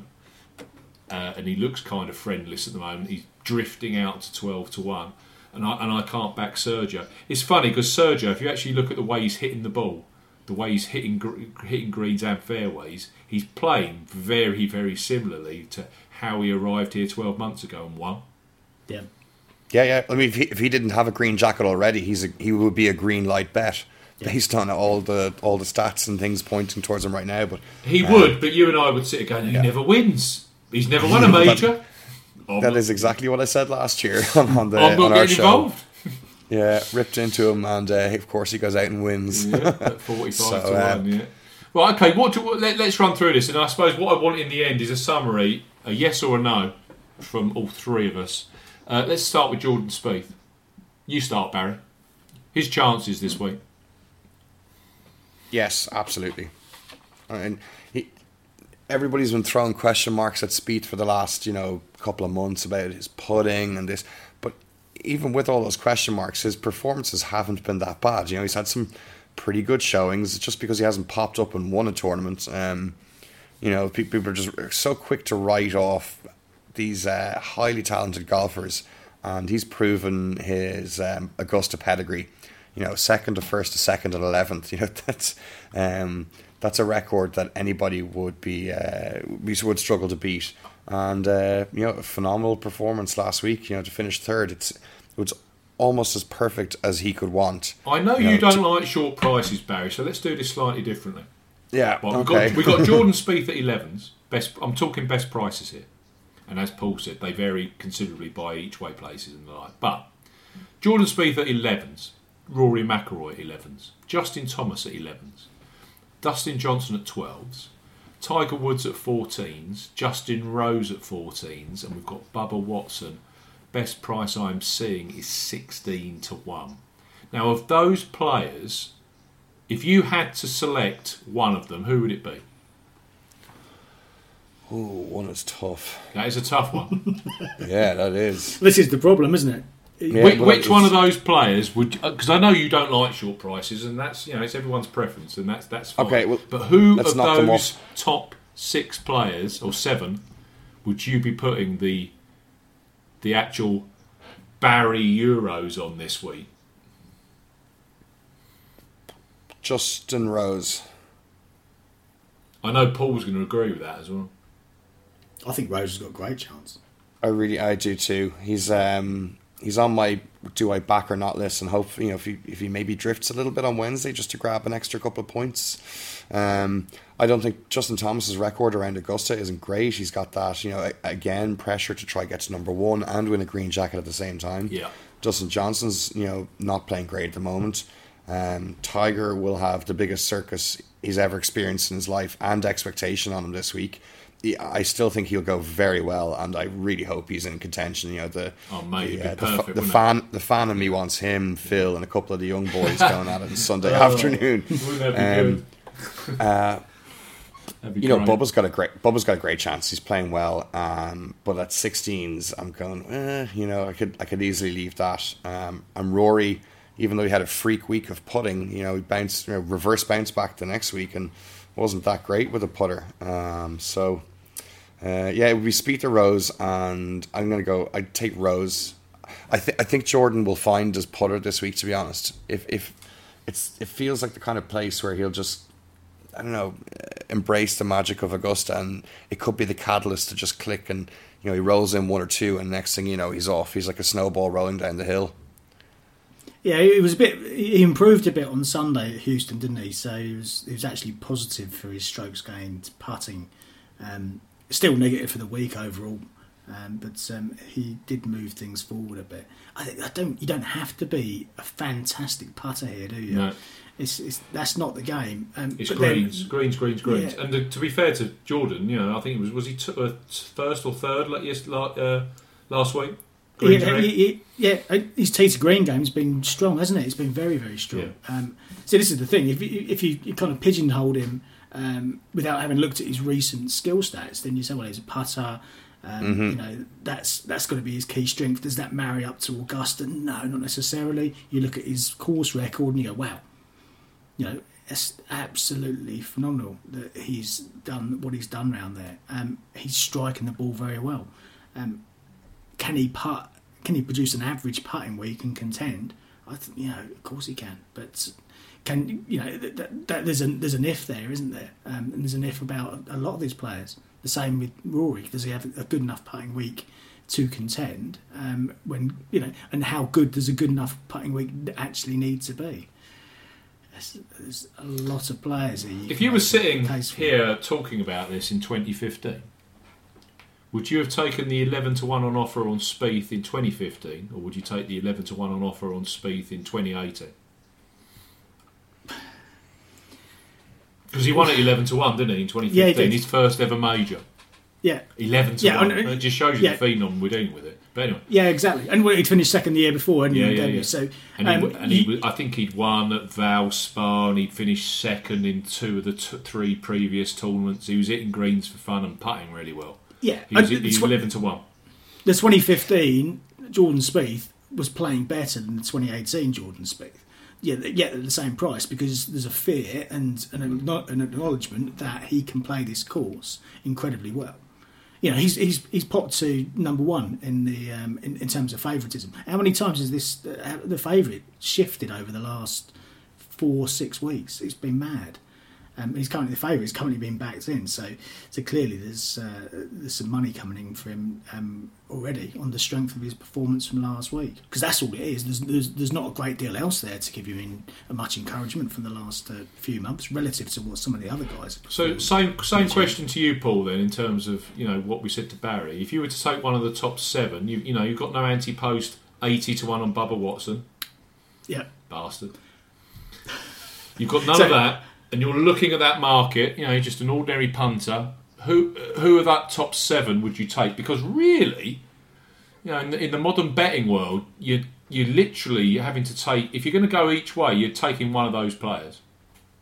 Speaker 1: uh, and he looks kind of friendless at the moment. He's drifting out to twelve to one, and I and I can't back Sergio. It's funny because Sergio, if you actually look at the way he's hitting the ball, the way he's hitting gr- hitting greens and fairways, he's playing very very similarly to how he arrived here twelve months ago and won.
Speaker 2: Yeah.
Speaker 3: Yeah, yeah. I mean, if he, if he didn't have a green jacket already, he's a, he would be a green light bet
Speaker 2: Yeah.
Speaker 3: based on all the all the stats and things pointing towards him right now. But
Speaker 1: He
Speaker 3: um,
Speaker 1: would, but you and I would sit again. He
Speaker 3: Yeah.
Speaker 1: never wins. He's never won a major. I'm
Speaker 3: that
Speaker 1: not-
Speaker 3: is exactly what I said last year on, on the
Speaker 1: I'm
Speaker 3: on
Speaker 1: not
Speaker 3: our
Speaker 1: getting
Speaker 3: show.
Speaker 1: involved.
Speaker 3: Yeah, ripped into him, and uh, of course he goes out and wins.
Speaker 1: Yeah, at forty-five
Speaker 3: So,
Speaker 1: to
Speaker 3: uh,
Speaker 1: one. Yeah. Well, okay. What, do, what let, let's run through this, and I suppose what I want in the end is a summary, a yes or a no, from all three of us. Uh, let's start with Jordan Spieth. You start, Barry. His chances this week.
Speaker 3: Yes, absolutely. And he, everybody's been throwing question marks at Spieth for the last, you know, couple of months about his putting and this. But even with all those question marks, his performances haven't been that bad. You know, he's had some pretty good showings. Just because he hasn't popped up and won a tournament, um, you know, people are just so quick to write off these uh, highly talented golfers, and he's proven his um, Augusta pedigree. You know, second to first to second and eleventh. You know, that's um, that's a record that anybody would be uh, would struggle to beat. And uh, you know, a phenomenal performance last week. You know, to finish third, it's it was almost as perfect as he could want.
Speaker 1: I know
Speaker 3: You
Speaker 1: you,
Speaker 3: know,
Speaker 1: don't
Speaker 3: to-
Speaker 1: like short prices, Barry. So let's do this slightly differently.
Speaker 3: Yeah,
Speaker 1: Well, we've
Speaker 3: okay.
Speaker 1: got, we've got Jordan Spieth at elevens. Best. I'm talking best prices here. And as Paul said, they vary considerably by each way places and the like. But Jordan Spieth at elevens, Rory McIlroy at elevens, Justin Thomas at elevens, Dustin Johnson at twelves, Tiger Woods at fourteens, Justin Rose at fourteens, and we've got Bubba Watson. Best price I'm seeing is sixteen to one. Now, of those players, if you had to select one of them, who would it be?
Speaker 3: Ooh, one is tough.
Speaker 1: That is a tough one.
Speaker 3: Yeah, that is.
Speaker 2: This is the problem, isn't it?
Speaker 3: Yeah,
Speaker 1: which
Speaker 3: well,
Speaker 1: which
Speaker 3: it's-
Speaker 1: one of those players would? Because I know you don't like short prices, and that's you know it's everyone's preference, and that's that's fine.
Speaker 3: Okay, well,
Speaker 1: but who
Speaker 3: let's
Speaker 1: of
Speaker 3: knock them
Speaker 1: those
Speaker 3: off.
Speaker 1: top six players or seven would you be putting the the actual Barry Euros on this week?
Speaker 3: Justin Rose.
Speaker 1: I know Paul's going to agree with that as well.
Speaker 2: I think Rose has got a great chance.
Speaker 3: I really, I do too. He's um, he's on my do I back or not list, and hope you know if he if he maybe drifts a little bit on Wednesday just to grab an extra couple of points. Um, I don't think Justin Thomas's record around Augusta isn't great. He's got that you know again pressure to try get to number one and win a green jacket at the same time.
Speaker 1: Yeah,
Speaker 3: Dustin Johnson's you know not playing great at the moment. Um, Tiger will have the biggest circus he's ever experienced in his life and expectation on him this week. He, I still think he'll go very well, and I really hope he's in contention. You know, the
Speaker 1: oh mate,
Speaker 3: the,
Speaker 1: it'd
Speaker 3: uh,
Speaker 1: be
Speaker 3: the,
Speaker 1: perfect.
Speaker 3: fa- the
Speaker 1: wouldn't
Speaker 3: fan the fan in me wants him, Phil, and a couple of the young boys going at it on Sunday afternoon.
Speaker 1: Wouldn't that be
Speaker 3: Um,
Speaker 1: good?
Speaker 3: uh,
Speaker 1: That'd be
Speaker 3: you know,
Speaker 1: great.
Speaker 3: Bubba's got a great Bubba's got a great chance. He's playing well, um, but at sixteens, I'm going. Eh, you know, I could I could easily leave that. Um, and Rory, even though he had a freak week of putting, you know, he bounced, you know, reverse bounce back the next week and wasn't that great with a putter. Um, so, uh, yeah, it would be Spieth or Rose, and I'm going to go. I'd take Rose. I think I think Jordan will find his putter this week. To be honest, if if it's it feels like the kind of place where he'll just I don't know embrace the magic of Augusta, and it could be the catalyst to just click, and you know he rolls in one or two, and next thing you know he's off. He's like a snowball rolling down the hill.
Speaker 2: Yeah, it was a bit. He improved a bit on Sunday at Houston, didn't he? So he was he was actually positive for his strokes gained putting. Um, still negative for the week overall, um, but um, he did move things forward a bit. I think I don't. You don't have to be a fantastic putter here, do you?
Speaker 1: No.
Speaker 2: It's, it's that's not the game. Um,
Speaker 1: It's
Speaker 2: but then-
Speaker 1: greens, greens, greens, greens.
Speaker 2: Yeah.
Speaker 1: And to, to be fair to Jordan, you know, I think it was was he t- uh, first or third like yes, like, uh, last week. Greens
Speaker 2: Yeah,
Speaker 1: red.
Speaker 2: he, he, yeah, his tee to green game's been strong, hasn't it? It's been very, very strong.
Speaker 1: Yeah.
Speaker 2: Um, so this is the thing: if you, if you, you kind of pigeonholed him um, without having looked at his recent skill stats, then you say, well, he's a putter. Um,
Speaker 3: Mm-hmm.
Speaker 2: You know, that's that's got to be his key strength. Does that marry up to Augusta? No, not necessarily. You look at his course record and you go, wow, you know, it's absolutely phenomenal that he's done what he's done round there. Um, he's striking the ball very well. Um, Can he putt? Can he produce an average putting where he can contend? I think, you know, of course he can. But can you know that, that, that there's a there's an if there, isn't there? Um, and there's an if about a, a lot of these players. The same with Rory. Does he have a good enough putting week to contend? Um, when you know, and how good does a good enough putting week actually need to be? There's, there's a lot of players. Here
Speaker 1: If you were sitting
Speaker 2: case for.
Speaker 1: here talking about this in twenty fifteen, would you have taken the eleven to one on offer on Spieth in twenty fifteen, or would you take the eleven to one on offer on Spieth in twenty eighteen? Because he won at eleven to one, didn't he, in twenty fifteen?
Speaker 2: Yeah, he did.
Speaker 1: His first ever major.
Speaker 2: Yeah,
Speaker 1: eleven to
Speaker 2: Yeah,
Speaker 1: one.
Speaker 2: and-
Speaker 1: It just shows you
Speaker 2: yeah.
Speaker 1: the phenom we're dealing with it. But anyway.
Speaker 2: yeah, exactly. And well, he'd finished second the year before, hadn't he?
Speaker 1: Yeah,
Speaker 2: in
Speaker 1: yeah,
Speaker 2: Derby?
Speaker 1: yeah.
Speaker 2: So,
Speaker 1: And, he,
Speaker 2: um,
Speaker 1: w- and he,
Speaker 2: you-
Speaker 1: was- I think he'd won at Valspar, and he'd finished second in two of the t- three previous tournaments. He was hitting greens for fun and putting really well.
Speaker 2: yeah,
Speaker 1: He was,
Speaker 2: and
Speaker 1: he was
Speaker 2: the tw-
Speaker 1: eleven to one.
Speaker 2: the twenty fifteen Jordan Spieth was playing better than the twenty eighteen Jordan Spieth. Yeah, yet at the same price, because there's a fear and an, acknow- an acknowledgement that he can play this course incredibly well. You know, he's he's he's popped to number one in the um, in, in terms of favouritism. How many times has this uh, the favourite shifted over the last four six weeks? It's been mad. Um, he's currently the favourite. He's currently been backed in, so so clearly there's uh, there's some money coming in for him um, already on the strength of his performance from last week. Because that's all it is. There's, there's there's not a great deal else there to give you in, uh, much encouragement from the last uh, few months relative to what some of the other guys. Have
Speaker 1: So
Speaker 2: performed.
Speaker 1: same same question to you, Paul. Then, in terms of you know what we said to Barry, if you were to take one of the top seven, you you know you've got no anti-post, eighty to one on Bubba Watson,
Speaker 2: yeah,
Speaker 1: bastard. You've got none
Speaker 2: So-
Speaker 1: of that, and you're looking at that market. You know, just an ordinary punter. Who who of that top seven would you take? Because really, you know, in the, in the modern betting world, you you literally having to take. If you're going to go each way, you're taking one of those players.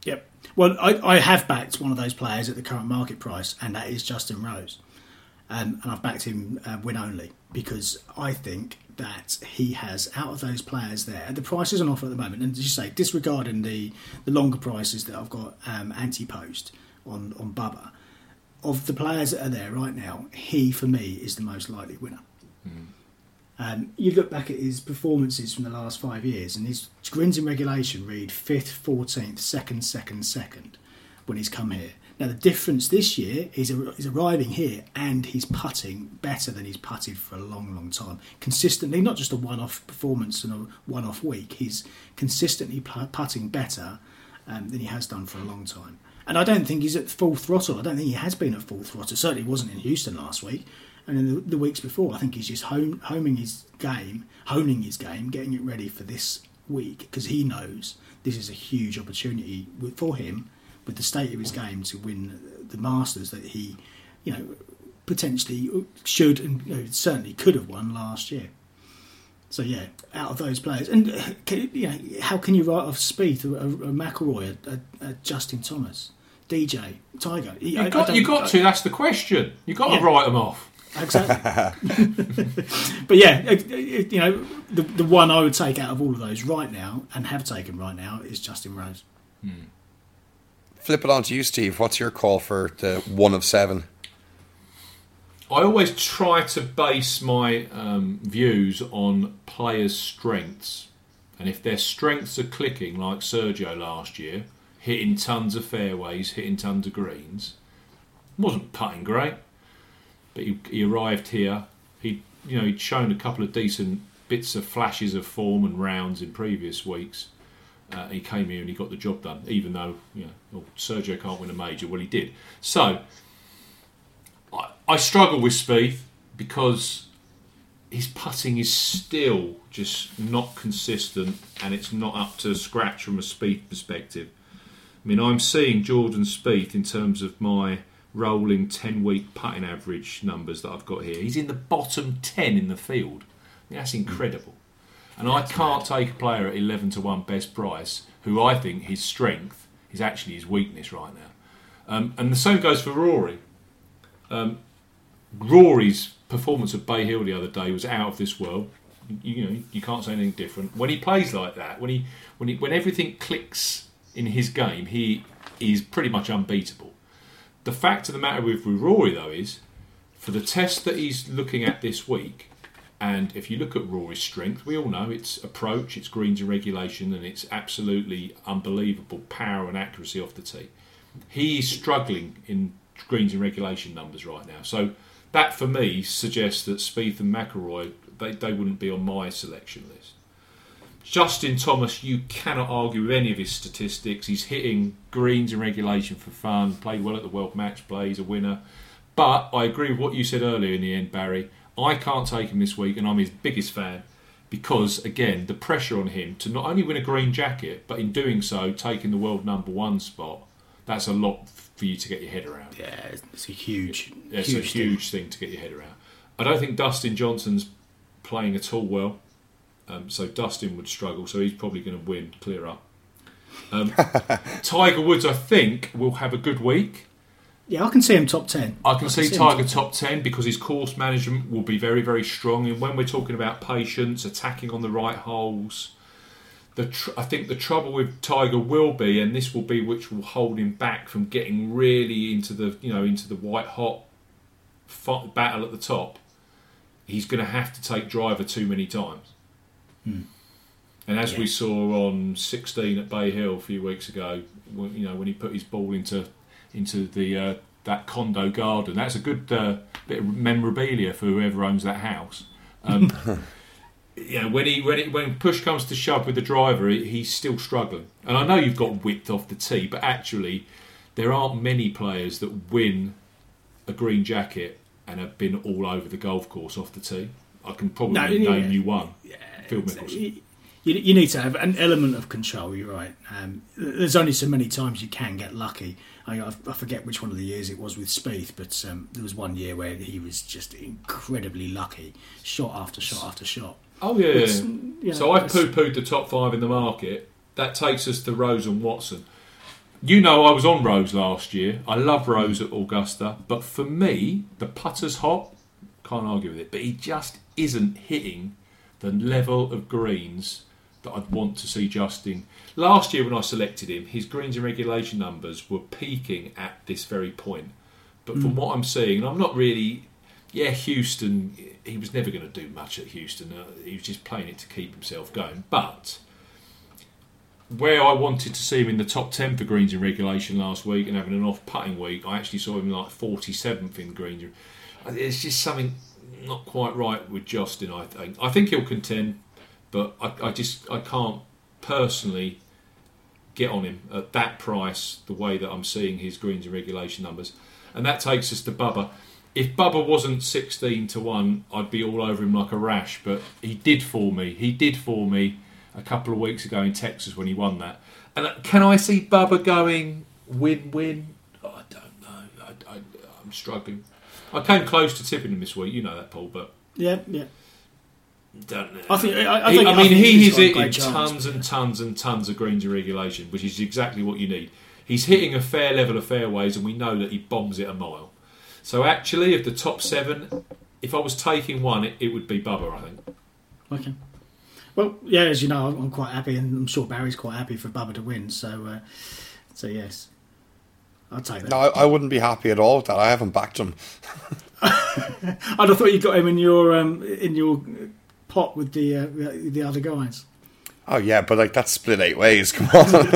Speaker 2: Yep. Well, I, I have backed one of those players at the current market price, and that is Justin Rose. Um, and I've backed him uh, win only because I think that he has, out of those players there, the price is on offer at the moment, and as you say, disregarding the, the longer prices that I've got um, anti-post on, on Bubba, of the players that are there right now, he, for me, is the most likely winner. Mm. Um, you look back at his performances from the last five years, and his grins in regulation read fifth, fourteenth, second, second, second when he's come here. Now, the difference this year is he's arriving here and he's putting better than he's putted for a long, long time. Consistently, not just a one-off performance and a one-off week, he's consistently putting better um, than he has done for a long time. And I don't think he's at full throttle. I don't think he has been at full throttle. Certainly wasn't in Houston last week. And in the, the weeks before, I think he's just home, homing his game, honing his game, getting it ready for this week because he knows this is a huge opportunity for him with the state of his game to win the Masters that he, you know, potentially should and you know, certainly could have won last year. So yeah, out of those players, and uh, can, you know, how can you write off Spieth, a, a McIlroy, a, a Justin Thomas, D J, Tiger?
Speaker 1: You I, got, I you got to. That's the question. You got yeah. to write them off.
Speaker 2: Exactly. But yeah, you know, the the one I would take out of all of those right now and have taken right now is Justin Rose.
Speaker 3: Hmm. Flip it on to you, Steve. What's your call for the one of seven?
Speaker 1: I always try to base my um, views on players' strengths. And if their strengths are clicking, like Sergio last year, hitting tons of fairways, hitting tons of greens, wasn't putting great, but he, he arrived here. He, you know, he'd shown a couple of decent bits of flashes of form and rounds in previous weeks. Uh, he came here and he got the job done, even though, you know, well, Sergio can't win a major. Well, he did. So I, I struggle with Spieth because his putting is still just not consistent and it's not up to scratch from a Spieth perspective. I mean, I'm seeing Jordan Spieth in terms of my rolling ten-week putting average numbers that I've got here. He's in the bottom ten in the field. I mean, that's incredible. And I can't take a player at eleven to one best price who I think his strength is actually his weakness right now. Um, and the same goes for Rory. Um, Rory's performance at Bay Hill the other day was out of this world. You, you know, you can't say anything different. When he plays like that, when he, when he, when everything clicks in his game, he is pretty much unbeatable. The fact of the matter with Rory, though, is for the test that he's looking at this week, and if you look at Rory's strength, we all know it's approach, it's greens and regulation, and it's absolutely unbelievable power and accuracy off the tee. He's struggling in greens and regulation numbers right now. So that, for me, suggests that Spieth and McIlroy, they, they wouldn't be on my selection list. Justin Thomas, you cannot argue with any of his statistics. He's hitting greens and regulation for fun, played well at the World Match Play, he's a winner. But I agree with what you said earlier in the end, Barry. I can't take him this week, and I'm his biggest fan because, again, the pressure on him to not only win a green jacket, but in doing so, taking the world number one spot, that's a lot for you to get your head around.
Speaker 2: Yeah, it's a huge,
Speaker 1: it's
Speaker 2: huge
Speaker 1: a huge thing. thing to get your head around. I don't think Dustin Johnson's playing at all well, um, so Dustin would struggle, so he's probably going to win, clear up. Um, Tiger Woods, I think, will have a good week.
Speaker 2: Yeah, I can see him top ten.
Speaker 1: I can, I can see, see Tiger top ten because his course management will be very, very strong. And when we're talking about patience, attacking on the right holes, the tr- I think the trouble with Tiger will be, and this will be which will hold him back from getting really into the, you know, into the white hot f- battle at the top. He's going to have to take driver too many times. Hmm. And as yeah. we saw on sixteen at Bay Hill a few weeks ago, you know, when he put his ball into into the uh, that condo garden. That's a good uh, bit of memorabilia for whoever owns that house. Um, you know, when he when it, when push comes to shove with the driver, he, he's still struggling. And I know you've got width off the tee, but actually, there aren't many players that win a green jacket and have been all over the golf course off the tee. I can probably no, name yeah. you one.
Speaker 2: Yeah,
Speaker 1: Phil Mickelson.
Speaker 2: You, you need to have an element of control. You're right. Um, there's only so many times you can get lucky. I, I forget which one of the years it was with Spieth, but um, there was one year where he was just incredibly lucky, shot after shot after shot.
Speaker 1: Oh yeah. Which, you know, so I poo-pooed the top five in the market. That takes us to Rose and Watson. you know I was on Rose last year. I love Rose at Augusta, but for me, the putter's hot. Can't argue with it, but he just isn't hitting the level of greens that I'd want to see Justin. Last year when I selected him, his greens and regulation numbers were peaking at this very point. But from mm. what I'm seeing, and I'm not really... Yeah, Houston, he was never going to do much at Houston. Uh, he was just playing it to keep himself going. But where I wanted to see him in the top ten for greens in regulation last week and having an off-putting week, I actually saw him like forty-seventh in greens. It's just something not quite right with Justin, I think. I think he'll contend, but I, I just I can't personally get on him at that price the way that I'm seeing his greens and regulation numbers. And that takes us to Bubba. If Bubba wasn't sixteen to one, I'd be all over him like a rash, but he did for me. He did for me a couple of weeks ago in Texas when he won that. And can I see Bubba going win-win? Oh, I don't know. I, I, I'm struggling. I came close to tipping him this week. You know that, Paul, but...
Speaker 2: Yeah, yeah.
Speaker 1: Don't know.
Speaker 2: I, think, I, I,
Speaker 1: he,
Speaker 2: think,
Speaker 1: I mean,
Speaker 2: I think
Speaker 1: he is hitting
Speaker 2: chance,
Speaker 1: tons and tons and tons of greens in regulation, which is exactly what you need. He's hitting a fair level of fairways, and we know that he bombs it a mile. So actually, of the top seven, if I was taking one, it, it would be Bubba, I think.
Speaker 2: Okay. Well, yeah, as you know, I'm quite happy, and I'm sure Barry's quite happy for Bubba to win. So, uh, so yes, I'll take that.
Speaker 3: No, I, I wouldn't be happy at all with that. I haven't backed him.
Speaker 2: I'd have thought you got him in your um, in your pot with the uh, the other guys.
Speaker 3: Oh yeah, but like that's split eight ways. Come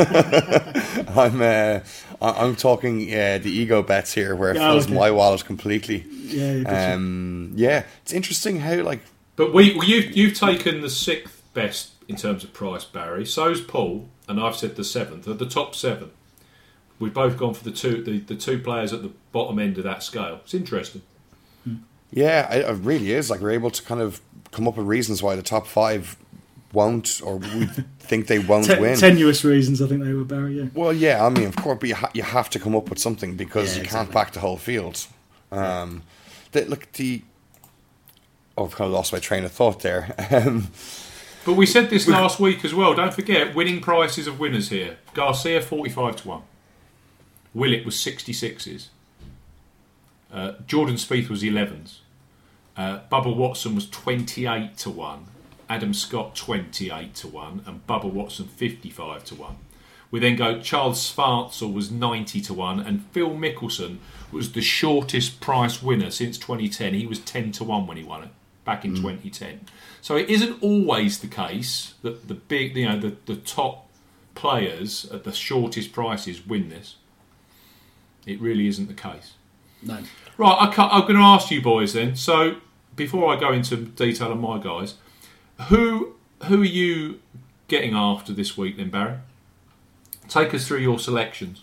Speaker 3: on, I'm uh, I'm talking uh, the ego bets here, where it
Speaker 2: yeah,
Speaker 3: fills
Speaker 2: okay.
Speaker 3: my wallet completely.
Speaker 2: Yeah,
Speaker 3: um, yeah, it's interesting how like.
Speaker 1: But we well, you you've taken the sixth best in terms of price, Barry. So's Paul, and I've said the seventh. Of the top seven, we've both gone for the two the, the two players at the bottom end of that scale. It's interesting.
Speaker 3: Yeah, it, it really is. Like we're able to kind of come up with reasons why the top five won't, or we think they won't
Speaker 2: Ten-
Speaker 3: win.
Speaker 2: Tenuous reasons, I think they were, Barry. Yeah.
Speaker 3: Well, yeah, I mean, of course, but you, ha- you have to come up with something because
Speaker 2: Yeah,
Speaker 3: you
Speaker 2: exactly.
Speaker 3: can't back the whole field. Um, the, look, the oh, I've kind of lost my train of thought there. Um,
Speaker 1: But we said this last week as well. Don't forget, winning prices of winners here. Garcia forty-five to one. Willett was sixty-sixes. Uh, Jordan Spieth was elevens. Uh, Bubba Watson was twenty-eight to one. Adam Scott twenty-eight to one. And Bubba Watson fifty-five to one. We then go, Charles Schwartzel was ninety to one. And Phil Mickelson was the shortest price winner since twenty ten. He was ten to one when he won it back in mm. twenty ten. So it isn't always the case that the big, you know, the, the top players at the shortest prices win this. It really isn't the case.
Speaker 2: No.
Speaker 1: Right, I can't, I'm going to ask you boys then. So before I go into detail on my guys, who who are you getting after this week then, Barry? Take us through your selections.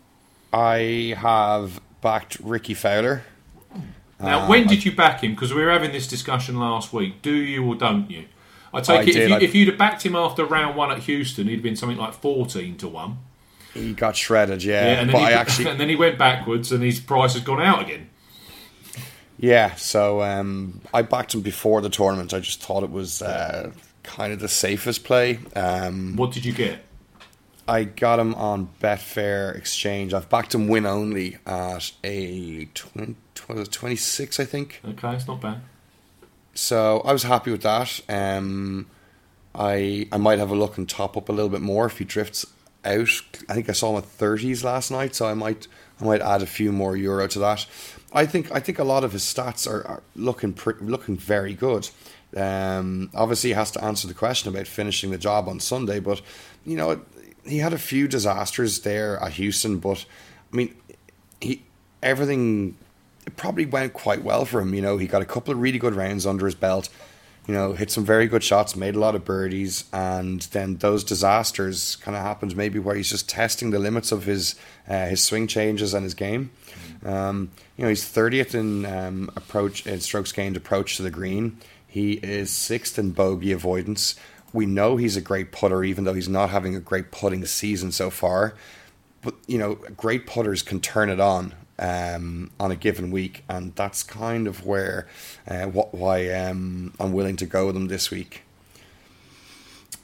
Speaker 3: I have backed Ricky Fowler.
Speaker 1: Now,
Speaker 3: uh,
Speaker 1: when did
Speaker 3: I,
Speaker 1: you back him? Because we were having this discussion last week. Do you or don't you? I take
Speaker 3: I
Speaker 1: it
Speaker 3: did,
Speaker 1: if, you,
Speaker 3: I-
Speaker 1: if you'd have backed him after round one at Houston, he'd have been something like fourteen to one.
Speaker 3: He got shredded, yeah.
Speaker 1: Yeah, and then,
Speaker 3: but
Speaker 1: he,
Speaker 3: I actually,
Speaker 1: and then he went backwards, and his price has gone out again.
Speaker 3: yeah. So um, I backed him before the tournament. I just thought it was uh, kind of the safest play. Um,
Speaker 1: What did you get?
Speaker 3: I got him on Betfair Exchange. I've backed him win only at a twenty, twenty-six, I think.
Speaker 1: Okay, it's not bad.
Speaker 3: So I was happy with that. Um, I I might have a look and top up a little bit more if he drifts out. I think I saw him at thirties last night, so I might I might add a few more euro to that. I think I think a lot of his stats are, are looking pre- looking very good. Um, obviously, he has to answer the question about finishing the job on Sunday, but you know he had a few disasters there at Houston. But I mean, he everything it probably went quite well for him. You know, he got a couple of really good rounds under his belt. You know, hit some very good shots, made a lot of birdies, and then those disasters kind of happened maybe where he's just testing the limits of his uh, his swing changes and his game. Um, you know, he's thirtieth in um, approach in strokes gained approach to the green. He is sixth in bogey avoidance. We know he's a great putter, even though he's not having a great putting season so far. But you know, great putters can turn it on um, on a given week, and that's kind of where uh, what why um, I'm willing to go with him this week.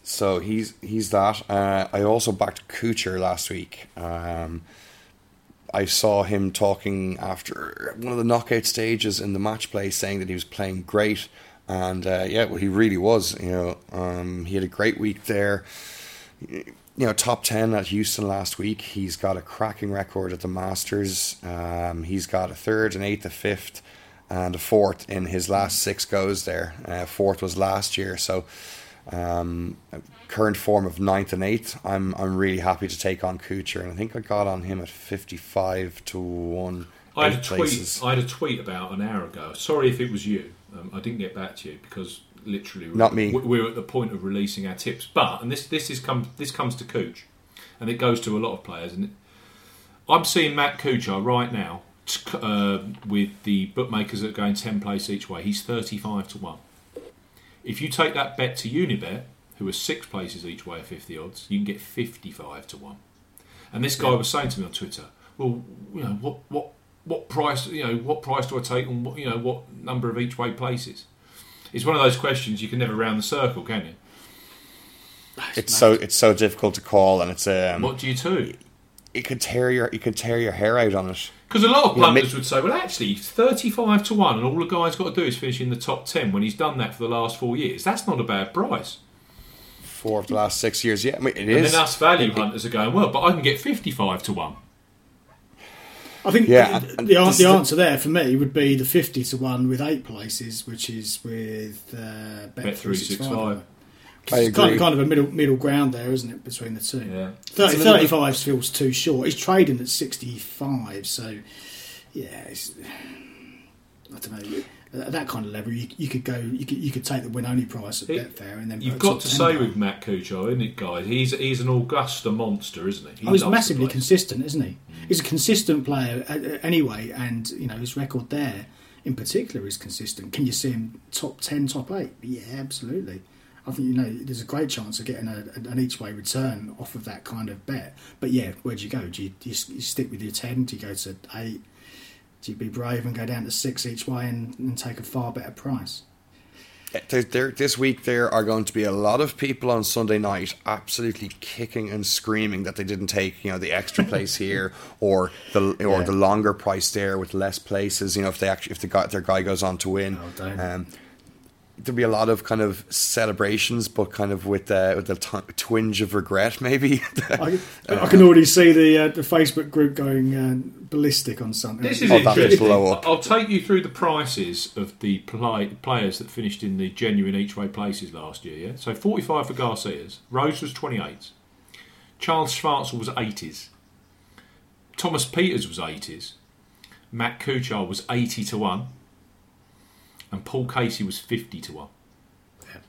Speaker 3: so he's he's that. Uh, I also backed Kuchar last week. Um, I saw him talking after one of the knockout stages in the match play, saying that he was playing great, and uh, yeah, well, he really was. You know, um, he had a great week there. You know, top ten at Houston last week. He's got a cracking record at the Masters. Um, he's got a third, an eighth, a fifth, and a fourth in his last six goes there. Uh, fourth was last year, so um, current form of ninth and eighth. I'm I'm really happy to take on Kuchar, and I think I got on him at fifty-five to one.
Speaker 1: I had a tweet. I had a tweet about an hour ago. Sorry if it was you. Um, I didn't get back to you because. Literally,
Speaker 3: not me.
Speaker 1: We're at the point of releasing our tips, but and this this is come this comes to Cooch, and it goes to a lot of players. And it, I'm seeing Matt Kuchar right now uh, with the bookmakers that are going ten place each way. He's thirty-five to one. If you take that bet to Unibet, who are six places each way at fifty odds, you can get fifty-five to one. And this guy was saying to me on Twitter, "Well, you know what what what price you know what price do I take on what you know what number of each way places?" It's one of those questions you can never round the circle, can you?
Speaker 3: It's so it's so difficult to call, and it's um.
Speaker 1: What do you do?
Speaker 3: You could tear your you could tear your hair out on it.
Speaker 1: Because a lot of
Speaker 3: You know,
Speaker 1: punters
Speaker 3: mi-
Speaker 1: would say, well, actually, thirty-five to one, and all the guy's got to do is finish in the top ten when he's done that for the last four years. That's not a bad price.
Speaker 3: Four of the last six years, yeah, I mean, it
Speaker 1: And
Speaker 3: is.
Speaker 1: then us value
Speaker 3: It-
Speaker 1: hunters are going, well, but I can get fifty-five to one.
Speaker 2: I think
Speaker 3: Yeah,
Speaker 2: the,
Speaker 3: and
Speaker 2: the, an-
Speaker 3: this
Speaker 2: the
Speaker 3: is the-
Speaker 2: answer there for me would be the fifty to one with eight places, which is with uh, Bet three sixty-five.
Speaker 3: I
Speaker 2: It's kind
Speaker 3: agree.
Speaker 2: of, kind of a middle middle ground there, isn't it, between the two?
Speaker 1: Yeah.
Speaker 2: thirty,
Speaker 3: It's a little bit-
Speaker 2: thirty-five feels too short. He's trading at sixty-five, so yeah, it's, I don't know. At that kind of level, you, you could go, you could you could take the win only price at
Speaker 1: It-
Speaker 2: Betfair, and then
Speaker 1: You've
Speaker 2: put a
Speaker 1: got
Speaker 2: top
Speaker 1: to
Speaker 2: ten
Speaker 1: say
Speaker 2: down.
Speaker 1: with Matt Kuchar, isn't it, guys? He's he's an Augusta monster, isn't he? He
Speaker 2: Oh, he's
Speaker 1: loves to
Speaker 2: massively
Speaker 1: play.
Speaker 2: consistent, isn't he? He's a consistent player uh, uh, anyway, and you know his record there in particular is consistent. Can you see him top ten, top eight? Yeah, absolutely. I think you know there's a great chance of getting a, an each way return off of that kind of bet. But yeah, where do you go? Do you, do you, you stick with your ten? Do you go to eight? Do you be brave and go down to six each way and, and take a far better price?
Speaker 3: There, there, this week there are going to be a lot of people on Sunday night absolutely kicking and screaming that they didn't take, you know, the extra place here or the or
Speaker 2: Yeah.
Speaker 3: the longer price there with less places. You know, if they actually if the guy their guy goes on to win,
Speaker 2: Oh, don't.
Speaker 3: um, there'll be a lot of kind of celebrations, but kind of with uh, with a t- twinge of regret, maybe.
Speaker 2: I, I can already see the uh, the Facebook group going uh, ballistic on something.
Speaker 1: This is
Speaker 3: Oh, that would
Speaker 1: interesting.
Speaker 3: blow up.
Speaker 1: I'll take you through the prices of the play, players that finished in the genuine each way places last year. Yeah, so forty-five for Garcia's, Rose was twenty-eight, Charles Schwartzel was eighties, Thomas Peters was eighties, Matt Kuchar was eighty to one, and Paul Casey was fifty to one.
Speaker 2: Yeah.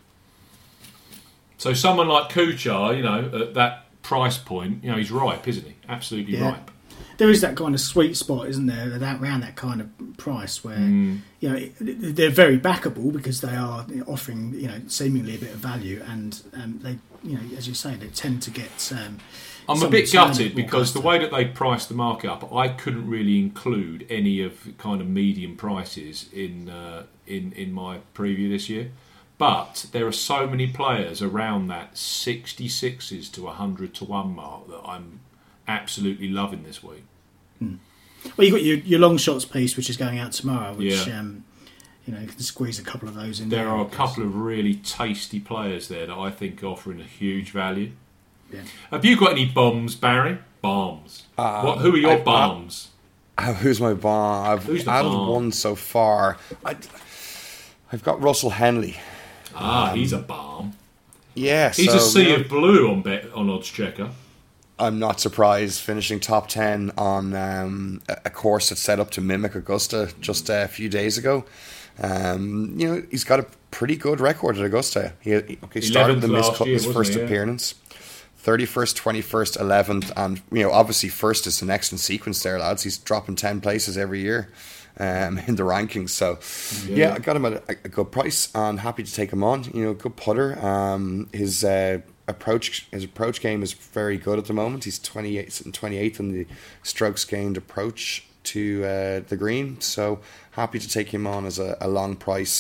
Speaker 1: So someone like Kuchar, you know, at that price point, you know, he's ripe, isn't he? Absolutely
Speaker 2: Yeah.
Speaker 1: ripe.
Speaker 2: There is that kind of sweet spot, isn't there, that, around that kind of price where
Speaker 1: Mm.
Speaker 2: you know they're very backable because they are offering you know seemingly a bit of value, and um, they you know as you say they tend to get. Um,
Speaker 1: I'm a
Speaker 2: some
Speaker 1: bit
Speaker 2: return
Speaker 1: gutted
Speaker 2: more
Speaker 1: because the
Speaker 2: faster.
Speaker 1: way that they priced the market up, I couldn't really include any of kind of medium prices in uh, in in my preview this year. But there are so many players around that sixty-sixes to one hundred to one mark that I'm absolutely loving this week.
Speaker 2: Well, you got your, your long shots piece, which is going out tomorrow, which
Speaker 1: Yeah.
Speaker 2: um, you know you can squeeze a couple of those in.
Speaker 1: There
Speaker 2: there
Speaker 1: are a
Speaker 2: because-
Speaker 1: couple of really tasty players there that I think are offering a huge value.
Speaker 2: Yeah.
Speaker 1: Have you got any bombs, Barry? Bombs.
Speaker 3: Uh,
Speaker 1: what? Who are your
Speaker 3: I've-
Speaker 1: bombs?
Speaker 3: Uh, who's my bomb? I've
Speaker 1: Who's the
Speaker 3: added
Speaker 1: bomb?
Speaker 3: one so far. I, I've got Russell Henley.
Speaker 1: Ah, he's a bomb.
Speaker 3: Yeah,
Speaker 1: He's
Speaker 3: so,
Speaker 1: a sea
Speaker 3: you know,
Speaker 1: of blue on bet on odds checker.
Speaker 3: I'm not surprised finishing top ten on um, a a course that's set up to mimic Augusta just uh, a few days ago. Um, you know, he's got a pretty good record at Augusta. He, he okay, started the
Speaker 1: eleventh
Speaker 3: Miss
Speaker 1: last
Speaker 3: Cup,
Speaker 1: year,
Speaker 3: his
Speaker 1: wasn't
Speaker 3: first
Speaker 1: he? Yeah.
Speaker 3: appearance. thirty-first, twenty-first, eleventh, and you know, obviously first is an excellent sequence there, lads. He's dropping ten places every year um, in the rankings. So, yeah.
Speaker 1: Yeah.
Speaker 3: I got him at a, a good price and happy to take him on. You know, good putter. Um, his uh, approach, his approach game is very good at the moment. He's twenty-eighth and twenty-eighth in the strokes gained approach to uh, the green. So happy to take him on as a, a long price.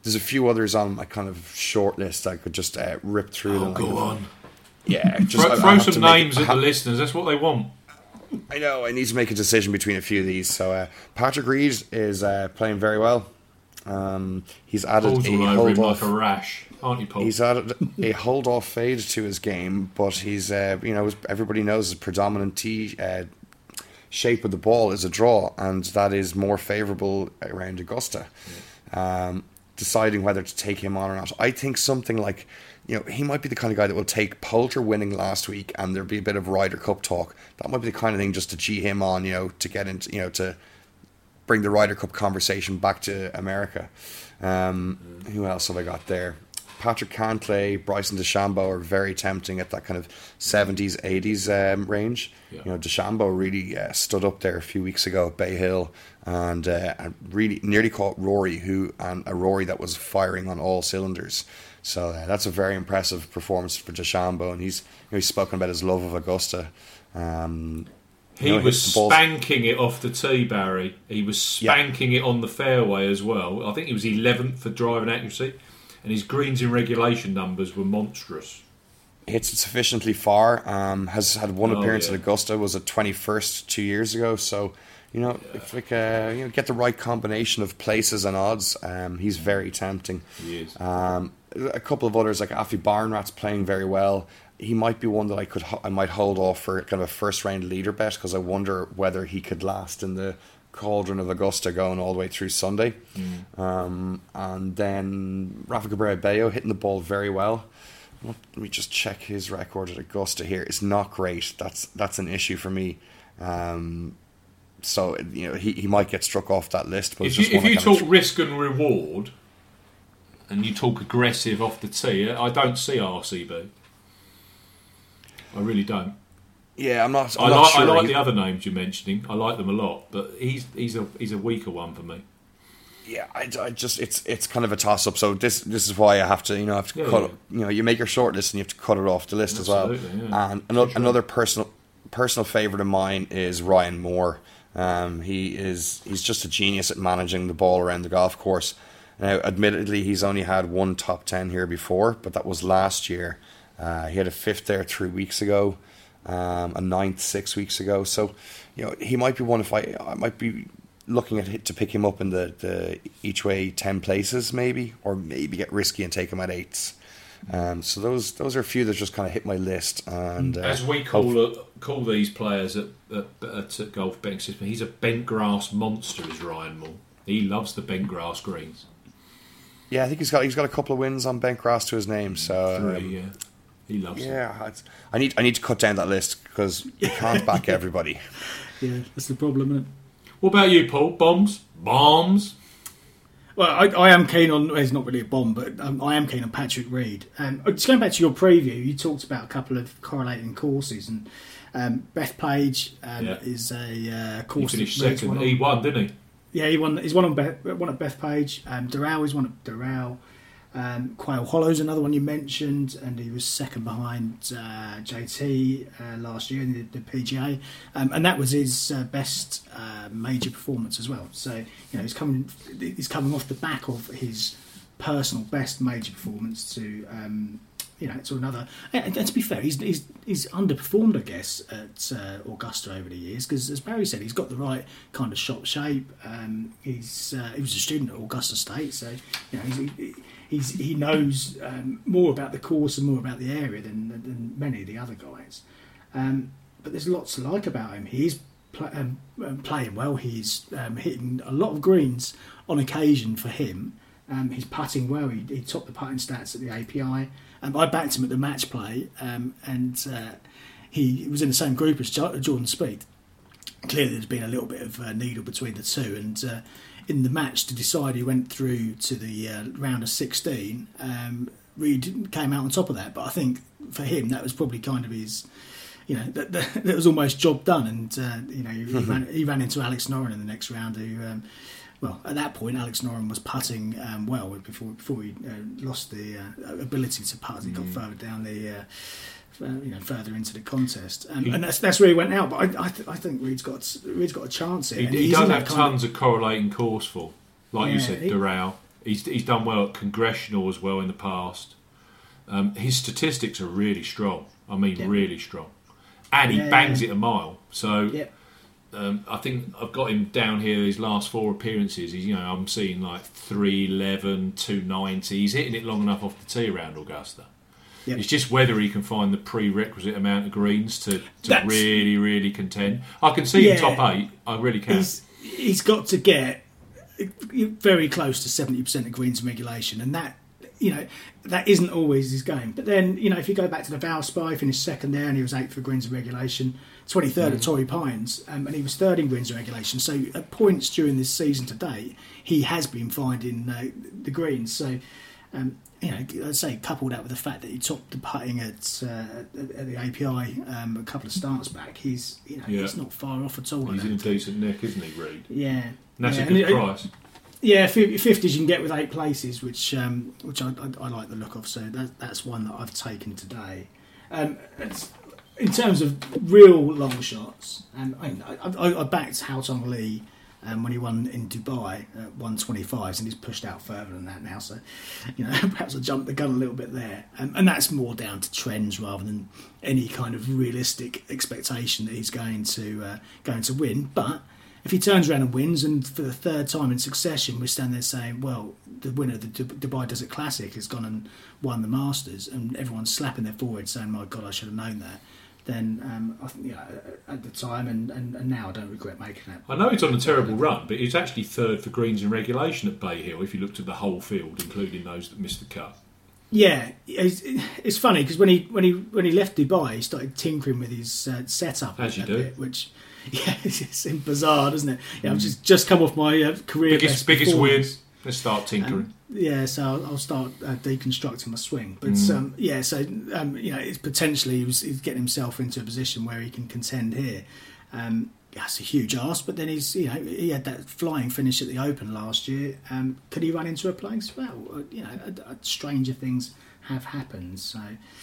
Speaker 3: there's a few others on my kind of short list I could just uh, rip through.
Speaker 1: Oh,
Speaker 3: them.
Speaker 1: go on.
Speaker 3: Yeah, just
Speaker 1: throw,
Speaker 3: I,
Speaker 1: throw
Speaker 3: I
Speaker 1: some names at the listeners. That's what they want.
Speaker 3: I know. I need to make a decision between a few of these. So uh, Patrick Reed is uh, playing very well. Um, he's added
Speaker 1: Paul's
Speaker 3: a
Speaker 1: all over
Speaker 3: hold
Speaker 1: him
Speaker 3: off.
Speaker 1: like a rash, aren't you, Paul?
Speaker 3: He's added a hold off fade to his game, but he's uh, you know everybody knows his predominant tee uh, shape of the ball is a draw, and that is more favourable around Augusta. Yeah. Um, deciding whether to take him on or not, I think something like, you know, he might be the kind of guy that will take Poulter winning last week, and there'll be a bit of Ryder Cup talk. That might be the kind of thing just to G him on, you know, to get into, you know, to bring the Ryder Cup conversation back to America. Um, mm. Who else have I got there? Patrick Cantlay, Bryson DeChambeau are very tempting at that kind of seventies, eighties um, range. Yeah. You know, DeChambeau really uh, stood up there a few weeks ago at Bay Hill and, uh, and really nearly caught Rory, who and a Rory that was firing on all cylinders. So uh, that's a very impressive performance for DeChambeau, and he's you know, he's spoken about his love of Augusta. Um,
Speaker 1: he
Speaker 3: you know,
Speaker 1: was spanking it off the tee, Barry. He was spanking yeah. it on the fairway as well. I think he was eleventh for driving accuracy, and his greens in regulation numbers were monstrous.
Speaker 3: Hits it sufficiently far. Um, has had one
Speaker 1: oh,
Speaker 3: appearance
Speaker 1: yeah.
Speaker 3: at Augusta. Was at twenty-first two years ago. So you know, yeah. if like uh, you know, get the right combination of places and odds, um, he's very tempting.
Speaker 1: He is.
Speaker 3: Um, a couple of others like Afi Barnrat's playing very well. He might be one that I could I might hold off for kind of a first round leader bet, because I wonder whether he could last in the cauldron of Augusta going all the way through Sunday. Mm. Um, and then Rafa Cabrera Bello hitting the ball very well. Let me just check his record at Augusta here. It's not great. That's that's an issue for me. Um, so you know he, he might get struck off that list. But
Speaker 1: if you, if you talk tr- risk and reward, and you talk aggressive off the tee, I don't see R C B. I really don't.
Speaker 3: Yeah, I'm not. I'm
Speaker 1: I
Speaker 3: not
Speaker 1: like,
Speaker 3: sure.
Speaker 1: I like the other names you're mentioning. I like them a lot, but he's he's a he's a weaker one for me.
Speaker 3: Yeah, I, I just it's it's kind of a toss up. So this this is why I have to you know have to
Speaker 1: yeah,
Speaker 3: cut
Speaker 1: yeah.
Speaker 3: it, you know you make your short list and you have to cut it off the list
Speaker 1: Absolutely,
Speaker 3: as well.
Speaker 1: Yeah.
Speaker 3: And another, another personal personal favorite of mine is Ryan Moore. Um, he is he's just a genius at managing the ball around the golf course. Now, admittedly, he's only had one top ten here before, but that was last year. Uh, he had a fifth there three weeks ago, um, a ninth six weeks ago. So, you know, he might be one if I I might be looking at it to pick him up in the, the each way ten places maybe, or maybe get risky and take him at eights. Um, so those those are a few that just kind of hit my list. And uh,
Speaker 1: as we call hope- it, call these players at, at, at, at Golf Betting System, he's a bent grass monster. Is Ryan Moore? He loves the bent grass greens.
Speaker 3: Yeah, I think he's got he's got a couple of wins on bent grass to his name. So
Speaker 1: Three,
Speaker 3: um,
Speaker 1: yeah, he loves.
Speaker 3: Yeah, it. I need I need to cut down that list because you can't back everybody.
Speaker 2: Yeah, that's the problem, isn't it?
Speaker 1: What about you, Paul? Bombs, bombs.
Speaker 2: Well, I, I am keen on. Well, it's not really a bomb, but um, I am keen on Patrick Reed. Um, just going back to your preview, you talked about a couple of correlating courses, and um, Bethpage um, yeah. is a uh, course.
Speaker 1: He finished second. He won, didn't he?
Speaker 2: Yeah, he won. He's one on Beth, one at Bethpage. Um, Doral is one at Doral. Um, Quail Hollow's another one you mentioned, and he was second behind uh, J T uh, last year in the, the P G A, um, and that was his uh, best uh, major performance as well. So you know he's coming, he's coming off the back of his personal best major performance to um, you know to another. And, and to be fair, he's he's, he's underperformed, I guess, at uh, Augusta over the years because, as Barry said, he's got the right kind of shot shape. Um, he's uh, he was a student at Augusta State, so you know he's. He, He's, he knows um, more about the course and more about the area than, than many of the other guys. Um, but there's lots to like about him. He's pl- um, playing well. He's um, hitting a lot of greens on occasion for him. Um, he's putting well. He, he topped the putting stats at the A P I. Um, I backed him at the match play, um, and uh, he was in the same group as Jordan Spieth. Clearly, there's been a little bit of a needle between the two, and uh, in the match to decide he went through to the uh, round of sixteen. Um, Reed came out on top of that, but I think for him that was probably kind of his, you know, that, that, that was almost job done. And uh, you know, he, mm-hmm. ran, he ran into Alex Noren in the next round. Who, um, well, at that point, Alex Noren was putting um, well before before he uh, lost the uh, ability to putt. He got mm. further down the. Uh, Uh, you know, further into the contest, um, he, and that's that's where he went out. But I, I, th- I think Reed's got Reed's got a chance here.
Speaker 1: He, he does have tons of, of correlating course for, like yeah, you said,
Speaker 2: he,
Speaker 1: Doral. He's he's done well at Congressional as well in the past. Um, his statistics are really strong. I mean, yeah. really strong, and he yeah, bangs yeah. it a mile. So.
Speaker 2: Yeah.
Speaker 1: Um, I think I've got him down here. His last four appearances, he's, you know, I'm seeing like three eleven, two ninety. He's hitting it long enough off the tee around Augusta. Yep. It's just whether he can find the prerequisite amount of greens to, to really, really contend. I can see yeah, him top eight. I really can.
Speaker 2: He's, he's got to get very close to seventy percent of greens in regulation, and that, you know, that isn't always his game. But then, you know, if you go back to the Valspar, he finished second there, and he was eighth for greens in regulation. twenty-third mm. at Torrey Pines, um, and he was third in greens in regulation. So at points during this season to date, he has been finding uh, the greens. So, um, you know, I'd say coupled that with the fact that he topped the putting at, uh, at the A P I um, a couple of starts back, he's you know yeah. he's not far off at all.
Speaker 1: He's in a decent nick, isn't he, Reed?
Speaker 2: Yeah,
Speaker 1: and that's
Speaker 2: yeah.
Speaker 1: a good
Speaker 2: and
Speaker 1: price.
Speaker 2: It, yeah, fifties you can get with eight places, which um, which I, I, I like the look of. So that, that's one that I've taken today. Um, it's, in terms of real long shots, um, I, I, I backed Hao Tong Lee um, when he won in Dubai at one twenty-fives, and he's pushed out further than that now. So, you know, perhaps I jumped the gun a little bit there, um, and that's more down to trends rather than any kind of realistic expectation that he's going to uh, going to win. But if he turns around and wins, and for the third time in succession, we're standing there saying, well, the winner of the Dubai Desert Classic has gone and won the Masters, and everyone's slapping their forehead saying, my God, I should have known that. Then um, I think, you know, at the time and, and, and now I don't regret making it.
Speaker 1: I know he's on a terrible run, but he's actually third for greens in regulation at Bay Hill if you looked at the whole field, including those that missed the cut.
Speaker 2: Yeah, it's, it's funny because when he when he when he left Dubai, he started tinkering with his uh, setup
Speaker 1: as you
Speaker 2: a
Speaker 1: do,
Speaker 2: bit, which yeah, it seems bizarre, doesn't it? Yeah, mm. I've just just come off my uh, career
Speaker 1: biggest biggest win. Let's start tinkering.
Speaker 2: Um, yeah, so I'll, I'll start uh, deconstructing my swing. But mm. um, yeah, so um, you know, it's potentially he was, he's getting himself into a position where he can contend here. Um, that's a huge ask, but then he's you know he had that flying finish at the Open last year. Um, could he run into a place? Well, you know, uh, stranger things have happened. So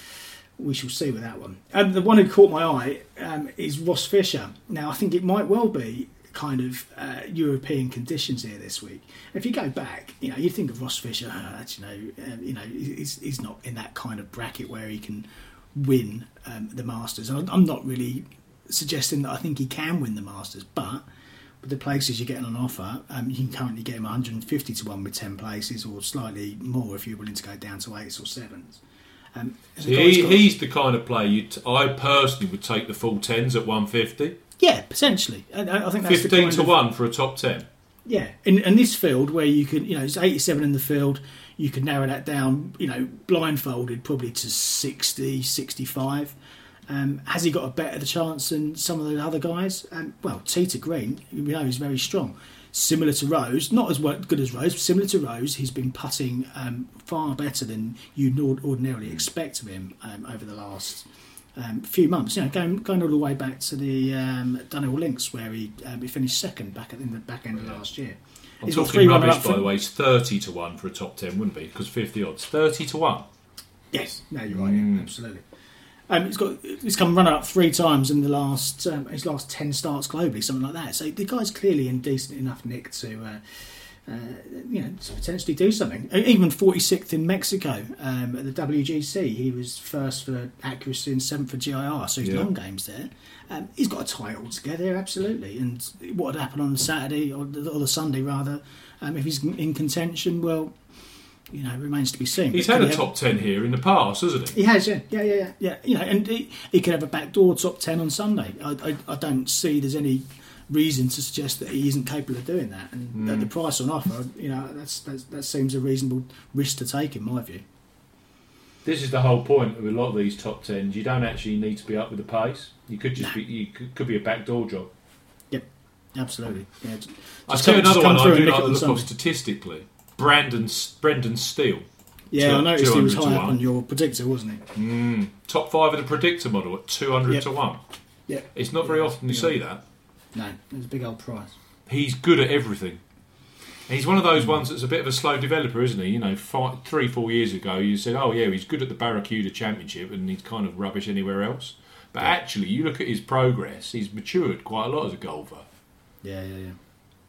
Speaker 2: we shall see with that one. Um, the one who caught my eye um, is Ross Fisher. Now I think it might well be kind of uh, European conditions here this week. If you go back, you know, you think of Ross Fisher, uh, you know, uh, you know, he's, he's not in that kind of bracket where he can win um, the Masters. I'm not really suggesting that I think he can win the Masters, but with the places you're getting on offer, um, you can currently get him one hundred fifty to one with ten places, or slightly more if you're willing to go down to eights or sevens. Um,
Speaker 1: he, got, he's the kind of player you t- I personally would take the full tens at one fifty.
Speaker 2: Yeah, potentially. I, I think that's
Speaker 1: fifteen
Speaker 2: the
Speaker 1: to
Speaker 2: of,
Speaker 1: one for a top ten.
Speaker 2: Yeah, in, in this field where you could, you know, it's eighty-seven in the field, you could narrow that down, you know, blindfolded probably to sixty, sixty-five. Um, has he got a better chance than some of the other guys? Um, well, tee to green, we know he's very strong. Similar to Rose, not as good as Rose, but similar to Rose, he's been putting um, far better than you'd ordinarily expect of him um, over the last um, few months. You know, going going all the way back to the um, Dunhill Links, where he um, he finished second back in the back end of last year.
Speaker 1: I'm he's talking rubbish, by the way. It's thirty to one for a top ten, wouldn't be? Because fifty odds, thirty to one.
Speaker 2: Yes, no, you're right. Mm. Yeah, absolutely. Um, he's got he's come runner up three times in the last um, his last ten starts globally, something like that. So the guy's clearly in decent enough nick to uh, uh, you know to potentially do something. Even forty-sixth in Mexico um, at the W G C, he was first for accuracy and seventh for G I R. So he's yeah. long games there. Um, he's got a tie altogether, absolutely. And what would happen on the Saturday or the, or the Sunday rather, um, if he's in contention? Well, you know, it remains to be seen.
Speaker 1: He's had a top ten here in the past, hasn't he?
Speaker 2: He has, yeah, yeah, yeah, yeah. yeah. You know, and he, he could have a backdoor top ten on Sunday. I, I, I don't see there's any reason to suggest that he isn't capable of doing that. And mm. at the price on offer, you know, that's, that's that seems a reasonable risk to take, in my view.
Speaker 1: This is the whole point of a lot of these top tens. You don't actually need to be up with the pace. You could just no. be, you could, could be a backdoor job.
Speaker 2: Yep, absolutely. Yeah, just,
Speaker 1: I'll tell you another one I do like the look of statistically. Brandon Brendan Steele.
Speaker 2: Yeah, two, I noticed he was high up on your predictor, wasn't he?
Speaker 1: Mm, top five of the predictor model at two hundred yep. to one.
Speaker 2: Yeah,
Speaker 1: it's not very often you see that.
Speaker 2: No, it's a big old price.
Speaker 1: He's good at everything. He's one of those ones that's a bit of a slow developer, isn't he? You know, five, three, four years ago, you said, "Oh yeah, he's good at the Barracuda Championship, and he's kind of rubbish anywhere else." But yeah. actually, you look at his progress; he's matured quite a lot as a golfer.
Speaker 2: Yeah, yeah, yeah.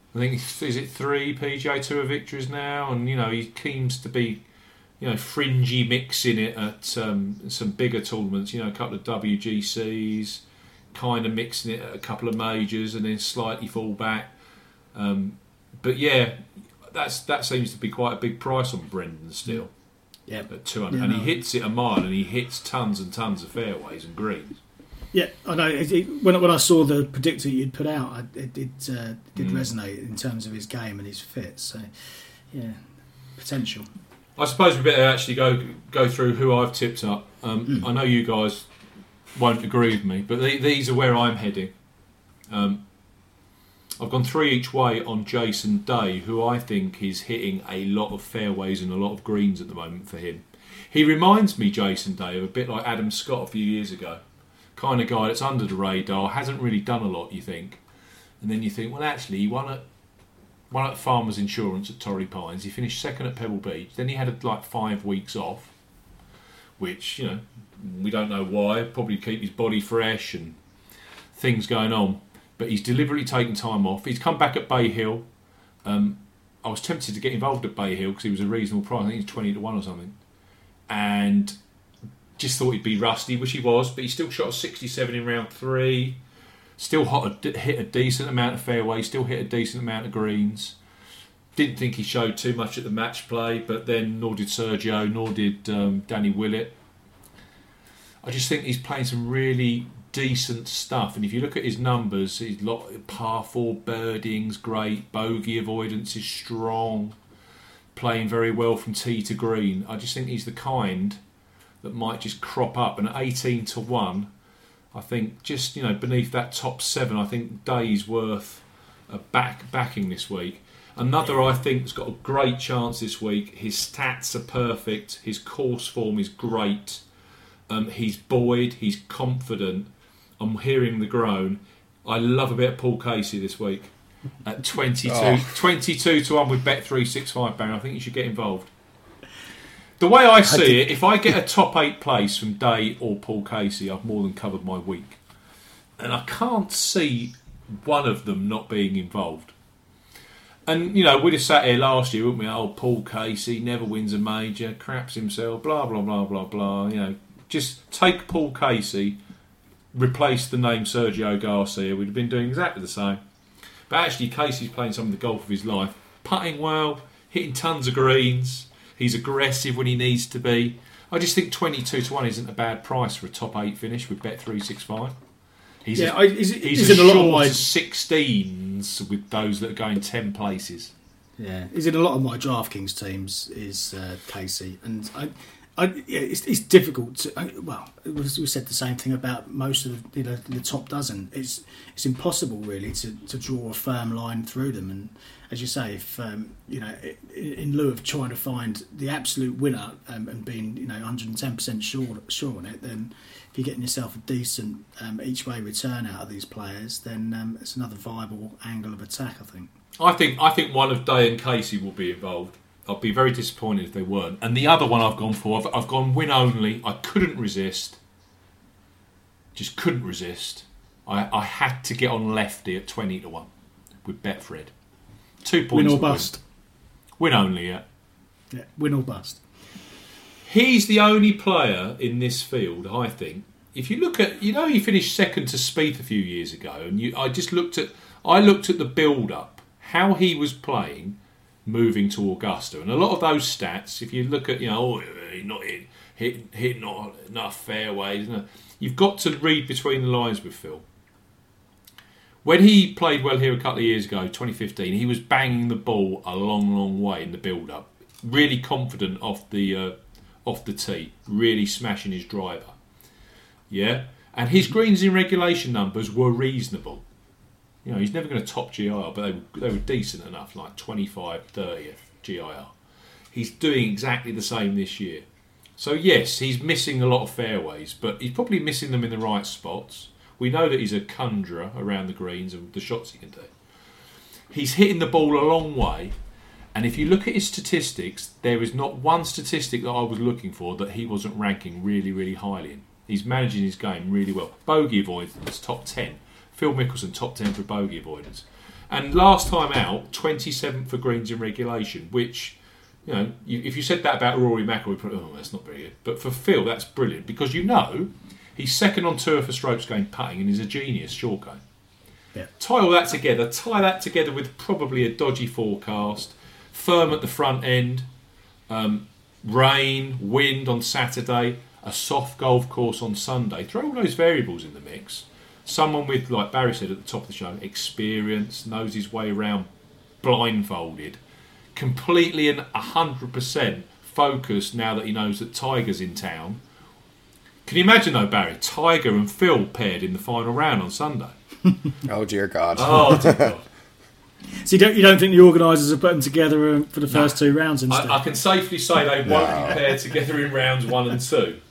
Speaker 1: I think is it three P G A Tour victories now, and you know he seems to be, you know, fringy mixing it at um, some bigger tournaments. You know, a couple of W G Cs, kind of mixing it at a couple of majors, and then slightly fall back. Um, but yeah, that's that seems to be quite a big price on Brendan still.
Speaker 2: Yeah,
Speaker 1: at two hundred,
Speaker 2: yeah,
Speaker 1: and
Speaker 2: no.
Speaker 1: he hits it a mile, and he hits tons and tons of fairways and greens.
Speaker 2: Yeah, I know. It, it, when when I saw the predictor you'd put out, I, it did uh, did
Speaker 1: Mm.
Speaker 2: resonate in terms of his game and his fit. So, yeah, potential.
Speaker 1: I suppose we better actually go go through who I've tipped up. Um,
Speaker 2: Mm.
Speaker 1: I know you guys won't agree with me, but the, these are where I'm heading. Um, I've gone three each way on Jason Day, who I think is hitting a lot of fairways and a lot of greens at the moment for him. He reminds me, Jason Day, of a bit like Adam Scott a few years ago. Kind of guy that's under the radar, hasn't really done a lot, you think. And then you think, well, actually, he won at, won at Farmers Insurance at Torrey Pines. He finished second at Pebble Beach. Then he had like five weeks off, which, you know, we don't know why. Probably keep his body fresh and things going on. But he's deliberately taken time off. He's come back at Bay Hill. Um, I was tempted to get involved at Bay Hill because he was a reasonable price. I think he's twenty to one or something. And just thought he'd be rusty, which he was, but he still shot a sixty-seven in round three. Still hot, hit a decent amount of fairways, still hit a decent amount of greens. Didn't think he showed too much at the match play, but then nor did Sergio, nor did um, Danny Willett. I just think he's playing some really decent stuff, and if you look at his numbers, he's lot par four birding's great, bogey avoidance is strong, playing very well from tee to green. I just think he's the kind that might just crop up, and at eighteen to one, I think just, you know, beneath that top seven, I think Day's worth a back backing this week. Another I think has got a great chance this week. His stats are perfect. His course form is great. Um, he's buoyed. He's confident. I'm hearing the groan. I love a bit of Paul Casey this week at twenty-two,
Speaker 3: Oh.
Speaker 1: twenty-two to one with Bet three sixty-five. Baron, I think you should get involved. The way I see it, if I get a top eight place from Day or Paul Casey, I've more than covered my week. And I can't see one of them not being involved. And, you know, we'd have sat here last year, wouldn't we? Oh, Paul Casey never wins a major, craps himself, blah, blah, blah, blah, blah. You know, just take Paul Casey, replace the name Sergio Garcia. We'd have been doing exactly the same. But actually, Casey's playing some of the golf of his life. Putting well, hitting tons of greens. He's aggressive when he needs to be. I just think twenty-two to one isn't a bad price for a top eight finish with Bet three sixty-five. He's
Speaker 2: Yeah,
Speaker 1: a,
Speaker 2: I- he's-
Speaker 1: he's
Speaker 2: he's
Speaker 1: a
Speaker 2: in a lot of
Speaker 1: short
Speaker 2: my-
Speaker 1: sixteens with those that are going ten places.
Speaker 2: Yeah, he's in a lot of my DraftKings teams. Is uh, Casey, and I, I yeah, it's, it's difficult to. I, well, it was, we said the same thing about most of the, you know, the top dozen. It's it's impossible really to, to draw a firm line through them. And as you say, if um, you know, in, in lieu of trying to find the absolute winner um, and being, you know, one hundred ten percent sure sure on it, then if you're getting yourself a decent um, each way return out of these players, then um, it's another viable angle of attack, I think.
Speaker 1: I think I think one of Day and Casey will be involved. I'd be very disappointed if they weren't. And the other one I've gone for, I've, I've gone win only. I couldn't resist. Just couldn't resist. I, I had to get on Lefty at twenty to one with Betfred. Two points.
Speaker 2: Win or
Speaker 1: to
Speaker 2: bust.
Speaker 1: Win. Win only, yeah.
Speaker 2: Yeah, win or bust.
Speaker 1: He's the only player in this field, I think. If you look at, you know, he finished second to Spieth a few years ago, and you, I just looked at, I looked at the build-up, how he was playing, moving to Augusta, and a lot of those stats. If you look at, you know, oh, he's not hit, hit, hit not enough fairways. No. You've got to read between the lines with Phil. When he played well here a couple of years ago, twenty fifteen, he was banging the ball a long, long way in the build-up. Really confident off the uh, off the tee, really smashing his driver. Yeah, and his greens in regulation numbers were reasonable. You know, he's never going to top G I R, but they were, they were decent enough, like twenty-five, thirtieth G I R. He's doing exactly the same this year. So yes, he's missing a lot of fairways, but he's probably missing them in the right spots. We know that he's a conjurer around the greens and the shots he can do. He's hitting the ball a long way, and if you look at his statistics, there is not one statistic that I was looking for that he wasn't ranking really, really highly in. He's managing his game really well. Bogey avoidance, top ten. Phil Mickelson, top ten for bogey avoidance. And last time out, twenty-seventh for greens in regulation, which, you know, you, if you said that about Rory McIlroy, you'd probably, oh, that's not very good. But for Phil, that's brilliant because you know he's second on tour for strokes gained putting and he's a genius short game.
Speaker 2: Yeah.
Speaker 1: Tie all that together, tie that together with probably a dodgy forecast, firm at the front end, um, rain, wind on Saturday, a soft golf course on Sunday. Throw all those variables in the mix. Someone with, like Barry said at the top of the show, experience, knows his way around blindfolded, completely and one hundred percent focused now that he knows that Tiger's in town. Can you imagine though, Barry, Tiger and Phil paired in the final round on Sunday?
Speaker 3: Oh dear God!
Speaker 1: Oh dear God!
Speaker 2: So you don't you don't think the organisers have put them together um, for the first
Speaker 1: no.
Speaker 2: two rounds instead?
Speaker 1: I, I can safely say they
Speaker 3: No.
Speaker 1: won't be paired together in rounds one and two.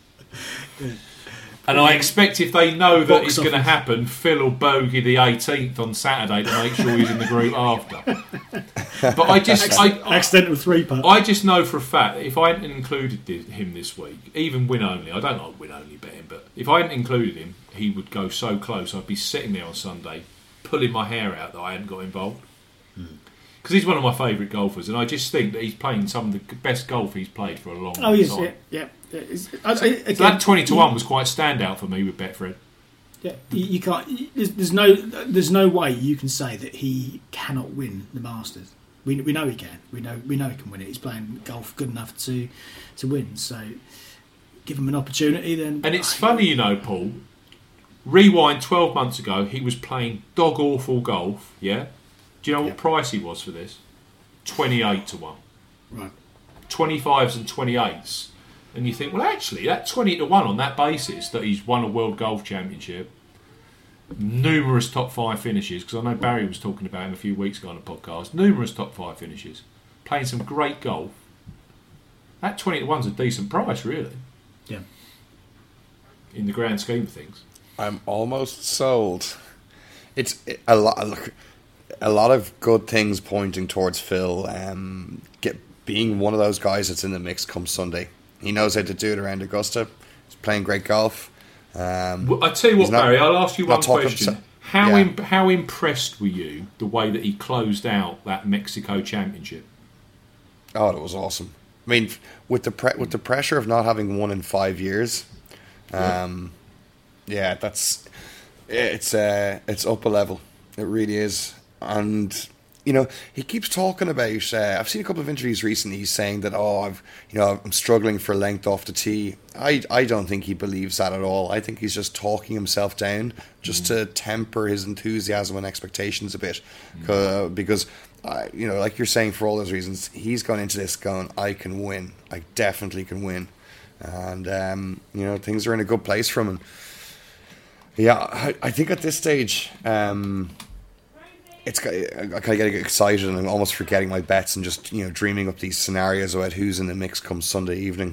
Speaker 1: And I expect if they know that
Speaker 2: Box
Speaker 1: it's going to
Speaker 2: office.
Speaker 1: happen, Phil will bogey the eighteenth on Saturday to make sure he's in the group after. But I just, I, I,
Speaker 2: Accidental three putt.
Speaker 1: I just know for a fact that if I hadn't included thi- him this week, even win only, I don't like win only betting, but if I hadn't included him, he would go so close. I'd be sitting there on Sunday, pulling my hair out that I hadn't got involved. Because he's one of my favourite golfers, and I just think that he's playing some of the best golf he's played for a long,
Speaker 2: Oh
Speaker 1: long
Speaker 2: yes,
Speaker 1: time.
Speaker 2: yeah, yeah. yeah. It's- I- I- again,
Speaker 1: So that twenty to one was quite standout for me with Betfred.
Speaker 2: Yeah, you, you can't. you- There's, there's no. There's no way you can say that he cannot win the Masters. We, we know he can. We know we know he can win it. He's playing golf good enough to to win. So give him an opportunity. Then
Speaker 1: And it's funny, you know, Paul. Rewind twelve months ago, he was playing dog awful golf. Yeah. Do you know what
Speaker 2: Yeah.
Speaker 1: price he was for this? Twenty-eight to one.
Speaker 2: Right.
Speaker 1: Twenty-fives and twenty-eights. And you think, well, actually, that twenty to one on that basis that he's won a World Golf Championship, numerous top five finishes, because I know Barry was talking about him a few weeks ago on a podcast, numerous top five finishes, playing some great golf. That twenty to one's a decent price, really,
Speaker 2: Yeah.
Speaker 1: in the grand scheme of things.
Speaker 3: I'm almost sold. It's a lot. Look, a lot of good things pointing towards Phil um, get being one of those guys that's in the mix come Sunday. He knows how to do it around Augusta. He's playing great golf. Um,
Speaker 1: Well, I tell you what,
Speaker 3: he's not-
Speaker 1: Barry, I'll ask you one
Speaker 3: not talking
Speaker 1: question.
Speaker 3: so-
Speaker 1: How
Speaker 3: yeah.
Speaker 1: im- how impressed were you the way that he closed out that Mexico Championship?
Speaker 3: Oh, it was awesome. I mean, with the pre- with the pressure of not having won in five years, um, yeah, that's it's uh, it's up a level. It really is. And you know, he keeps talking about. Uh, I've seen a couple of interviews recently. He's saying that, oh, I've you know, I'm struggling for length off the tee. I I don't think he believes that at all. I think he's just talking himself down just to temper his enthusiasm and expectations a bit, uh, because. I, you know, like you're saying, for all those reasons, he's gone into this going, I can win. I definitely can win. And, um, you know, things are in a good place for him. And yeah, I, I think at this stage, um, it's I kind of get excited and I'm almost forgetting my bets and just, you know, dreaming up these scenarios about who's in the mix come Sunday evening.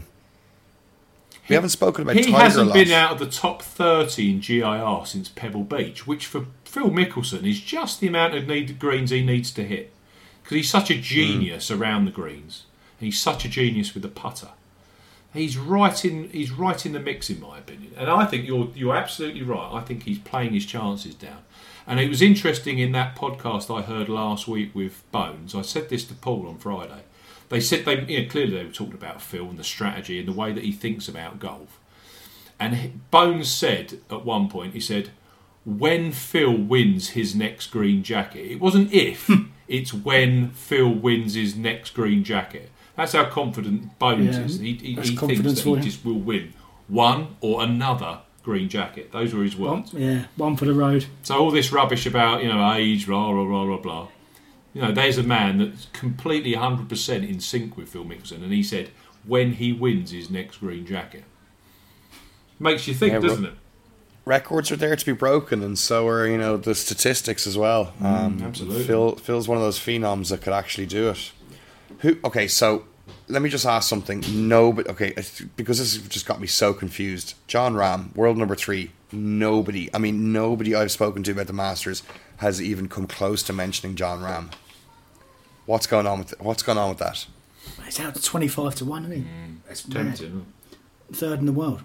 Speaker 3: We haven't spoken about
Speaker 1: He
Speaker 3: Tiger
Speaker 1: hasn't
Speaker 3: a lot.
Speaker 1: been out of the top thirty in G I R since Pebble Beach, which for Phil Mickelson is just the amount of need, greens he needs to hit. Because he's such a genius mm. around the greens. And he's such a genius with the putter. He's right in he's right in the mix, in my opinion. And I think you're you're absolutely right. I think he's playing his chances down. And it was interesting in that podcast I heard last week with Bones. I said this to Paul on Friday. They said they you know, clearly they were talking about Phil and the strategy and the way that he thinks about golf. And he, Bones said at one point, he said, when Phil wins his next green jacket, it wasn't if, it's when Phil wins his next green jacket. That's how confident Bones
Speaker 2: Yeah,
Speaker 1: is. He, he,
Speaker 2: that's
Speaker 1: he
Speaker 2: confidence
Speaker 1: thinks that
Speaker 2: for
Speaker 1: he
Speaker 2: him.
Speaker 1: just will win one or another green jacket. Those were his
Speaker 2: One,
Speaker 1: words.
Speaker 2: yeah, one for the road.
Speaker 1: So all this rubbish about, you know, age, blah, blah, blah, blah, blah. You know, there's a man that's completely one hundred percent in sync with Phil Mickelson, and he said, when he wins his next green jacket. Makes you think,
Speaker 3: Yeah,
Speaker 1: doesn't
Speaker 3: well-
Speaker 1: it?
Speaker 3: Records are there to be broken, and so are, you know, the statistics as well. Um,
Speaker 1: absolutely.
Speaker 3: Phil Phil's one of those phenoms that could actually do it. Who? Okay, so let me just ask something. Nobody. Okay, it's- because this has just got me so confused. John Rahm, world number three. Nobody. I mean, nobody I've spoken to about the Masters has even come close to mentioning John Rahm. What's going on with What's going on with that?
Speaker 2: It's out to twenty-five to one, isn't it?
Speaker 1: It's
Speaker 2: mad.
Speaker 1: tempting.
Speaker 2: Third in the world.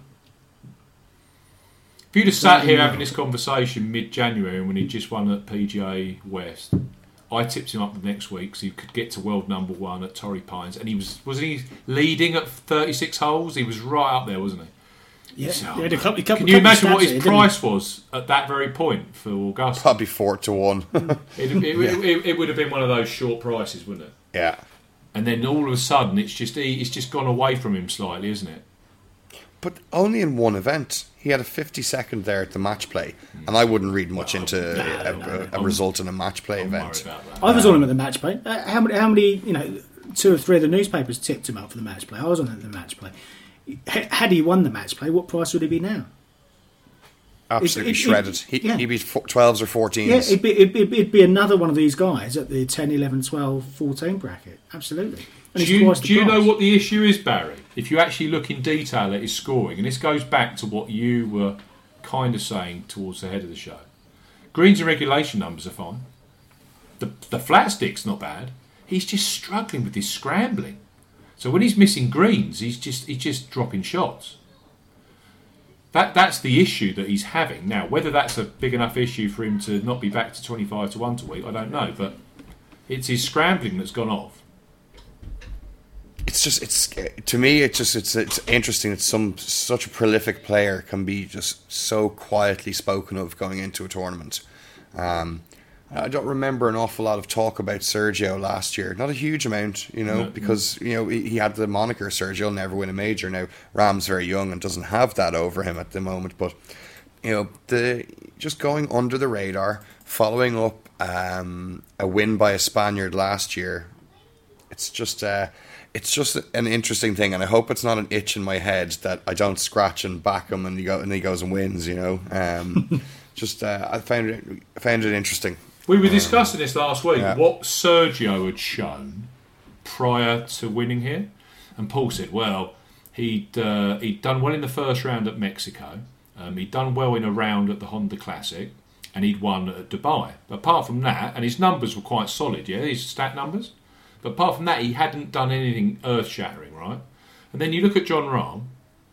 Speaker 1: If you'd have sat here having this conversation mid-January when he just won at P G A West, I tipped him up the next week so he could get to world number one at Torrey Pines, and he was wasn't he leading at thirty-six holes? He was right up there, wasn't he?
Speaker 2: Yeah,
Speaker 1: So,
Speaker 2: he had a couple, a couple,
Speaker 1: can you
Speaker 2: couple
Speaker 1: imagine what
Speaker 2: stabs
Speaker 1: his
Speaker 2: at it,
Speaker 1: price was at that very point for Augusta?
Speaker 3: Probably four to one.
Speaker 1: it, it, it, it, it would have been one of those short prices, wouldn't it?
Speaker 3: Yeah.
Speaker 1: And then all of a sudden, it's just he, it's just gone away from him slightly, isn't it?
Speaker 3: But only in one event. He had a fifty second there at the match play, and I wouldn't read much into
Speaker 2: no,
Speaker 3: a,
Speaker 2: no,
Speaker 3: a, a result in a match play
Speaker 1: I'm
Speaker 3: event.
Speaker 1: worried about that.
Speaker 2: I was on him at the match play. Uh, how many? How many? You know, two or three of the newspapers tipped him up for the match play. I was on him at the match play. H- had he won the match play, what price would he be now?
Speaker 3: Absolutely
Speaker 2: It- it-
Speaker 3: shredded.
Speaker 2: it-
Speaker 3: he,
Speaker 2: yeah.
Speaker 3: He'd be twelves or fourteens.
Speaker 2: Yeah, it'd be, it'd, be, it'd be another one of these guys at the ten, eleven, twelve, fourteen bracket. Absolutely. And
Speaker 1: Do
Speaker 2: he's
Speaker 1: you,
Speaker 2: twice the
Speaker 1: do you know
Speaker 2: price.
Speaker 1: what the issue is, Barry? If you actually look in detail at his scoring, and this goes back to what you were kind of saying towards the head of the show, greens and regulation numbers are fine. The, the flat stick's not bad. He's just struggling with his scrambling. So when he's missing greens, he's just he's just dropping shots. That that's the issue that he's having now. Whether that's a big enough issue for him to not be back to twenty-five to one to week, I don't know. But it's his scrambling that's gone off.
Speaker 3: It's just it's to me it's just it's it's interesting that some such a prolific player can be just so quietly spoken of going into a tournament. Um, I don't remember an awful lot of talk about Sergio last year. Not a huge amount, you know,
Speaker 1: No.
Speaker 3: because you know he, he had the moniker Sergio will never win a major. Now Rahm's very young and doesn't have that over him at the moment, but you know the just going under the radar, following up um, a win by a Spaniard last year. It's just uh, it's just an interesting thing, and I hope it's not an itch in my head that I don't scratch and back him and he go and he goes and wins. You know, um, just uh, I found it I found it interesting.
Speaker 1: We were discussing this last week,
Speaker 3: yeah.
Speaker 1: what Sergio had shown prior to winning here. And Paul said, well, he'd uh, he'd done well in the first round at Mexico, um, he'd done well in a round at the Honda Classic, and he'd won at Dubai. But apart from that, and his numbers were quite solid, yeah, his stat numbers. But apart from that, he hadn't done anything earth-shattering, right? And then you look at Jon Rahm,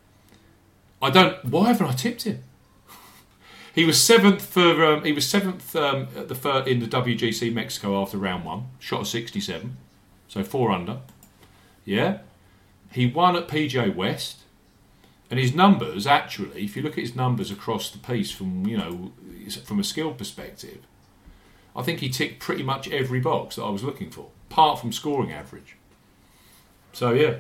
Speaker 1: I don't, why haven't I tipped him? He was seventh for um, he was seventh um, at the fir- in the W G C Mexico after round one, shot a sixty-seven, so four under. Yeah, he won at P G A West, and his numbers actually, if you look at his numbers across the piece from you know from a skill perspective, I think he ticked pretty much every box that I was looking for, apart from scoring average. So yeah,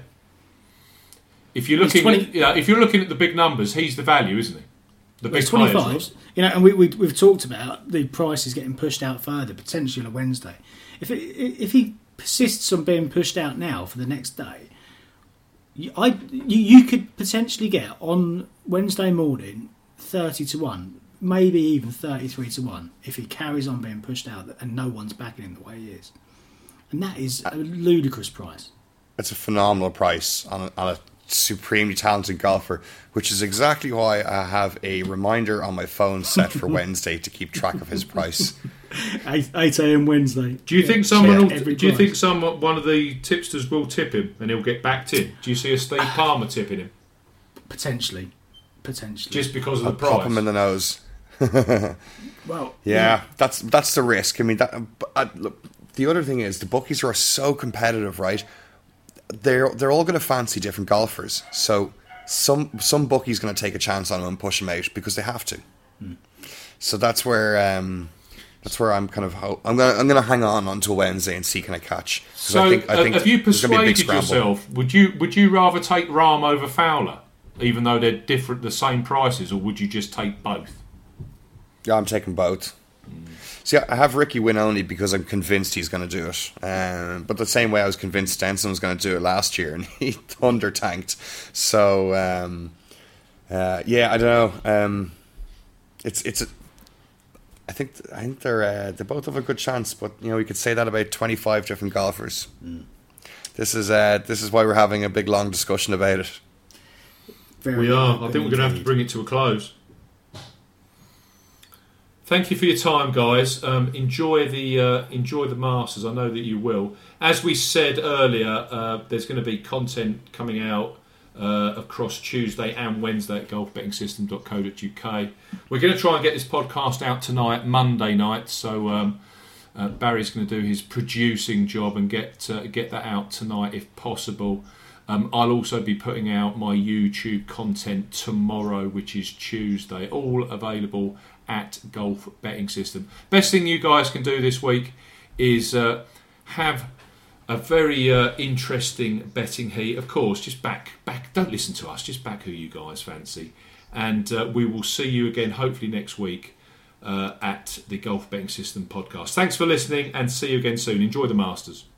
Speaker 1: if you're looking,
Speaker 2: twenty
Speaker 1: at, you know, if you're looking at the big numbers, he's the value, isn't he? The big
Speaker 2: It's twenty-fives,
Speaker 1: players.
Speaker 2: you know, and we, we, we've talked about the prices getting pushed out further, potentially on a Wednesday. If it, if he persists on being pushed out now for the next day, you, I, you, you could potentially get on Wednesday morning thirty to one, maybe even thirty-three to one, if he carries on being pushed out and no one's backing him the way he is. And that is a ludicrous price.
Speaker 3: It's a phenomenal price on a, on a supremely talented golfer, which is exactly why I have a reminder on my phone set for Wednesday to keep track of his price.
Speaker 2: eight a.m. Wednesday.
Speaker 1: Do you think someone? Will,
Speaker 2: Every
Speaker 1: do you
Speaker 2: price.
Speaker 1: think someone, one of the tipsters, will tip him and he'll get backed in? Do you see a Steve Palmer tipping him
Speaker 2: Potentially. Potentially.
Speaker 1: just because of
Speaker 3: I'll
Speaker 1: the price?
Speaker 3: pop him in the nose.
Speaker 2: well,
Speaker 3: Yeah, that's that's the risk. I mean, that, but, uh, look, the other thing is the bookies are so competitive, right? They're they're all going to fancy different golfers. So some some bookie's going to take a chance on him and push him out because they have to.
Speaker 2: Hmm.
Speaker 3: So that's where um, that's where I'm kind of ho- I'm going I'm going to hang on until Wednesday and see can I catch. 'Cause
Speaker 1: So,
Speaker 3: I think, I
Speaker 1: uh,
Speaker 3: think
Speaker 1: have you
Speaker 3: there's gonna be a big
Speaker 1: persuaded
Speaker 3: scramble.
Speaker 1: yourself? Would you would you rather take Rahm over Fowler, even though they're different, the same prices, or would you just take both?
Speaker 3: Yeah, I'm taking both. See, I have Ricky win only because I'm convinced he's going to do it. Um, but the same way I was convinced Stenson was going to do it last year, and he thunder tanked. So um, uh, yeah, I don't know. Um, it's it's. A, I think I think they're uh, they both have a good chance, but you know we could say that about twenty-five different golfers. Mm. This is uh, this is why we're having a big long discussion about it.
Speaker 2: very
Speaker 1: We are. I
Speaker 2: open
Speaker 1: think we're going to have to
Speaker 2: indeed.
Speaker 1: bring it to a close. Thank you for your time, guys. Um, enjoy the uh, enjoy the Masters. I know that you will. As we said earlier, uh, there's going to be content coming out uh, across Tuesday and Wednesday at golf betting system dot co dot uk. We're going to try and get this podcast out tonight, Monday night. So um, Uh, Barry's going to do his producing job and get uh, get that out tonight if possible. Um, I'll also be putting out my YouTube content tomorrow, which is Tuesday, all available at Golf Betting System. Best thing you guys can do this week is uh, have a very uh, interesting betting heat. Of course, just back, back. Don't listen to us. Just back who you guys fancy. And uh, we will see you again, hopefully next week, uh, at the Golf Betting System podcast. Thanks for listening and see you again soon. Enjoy the Masters.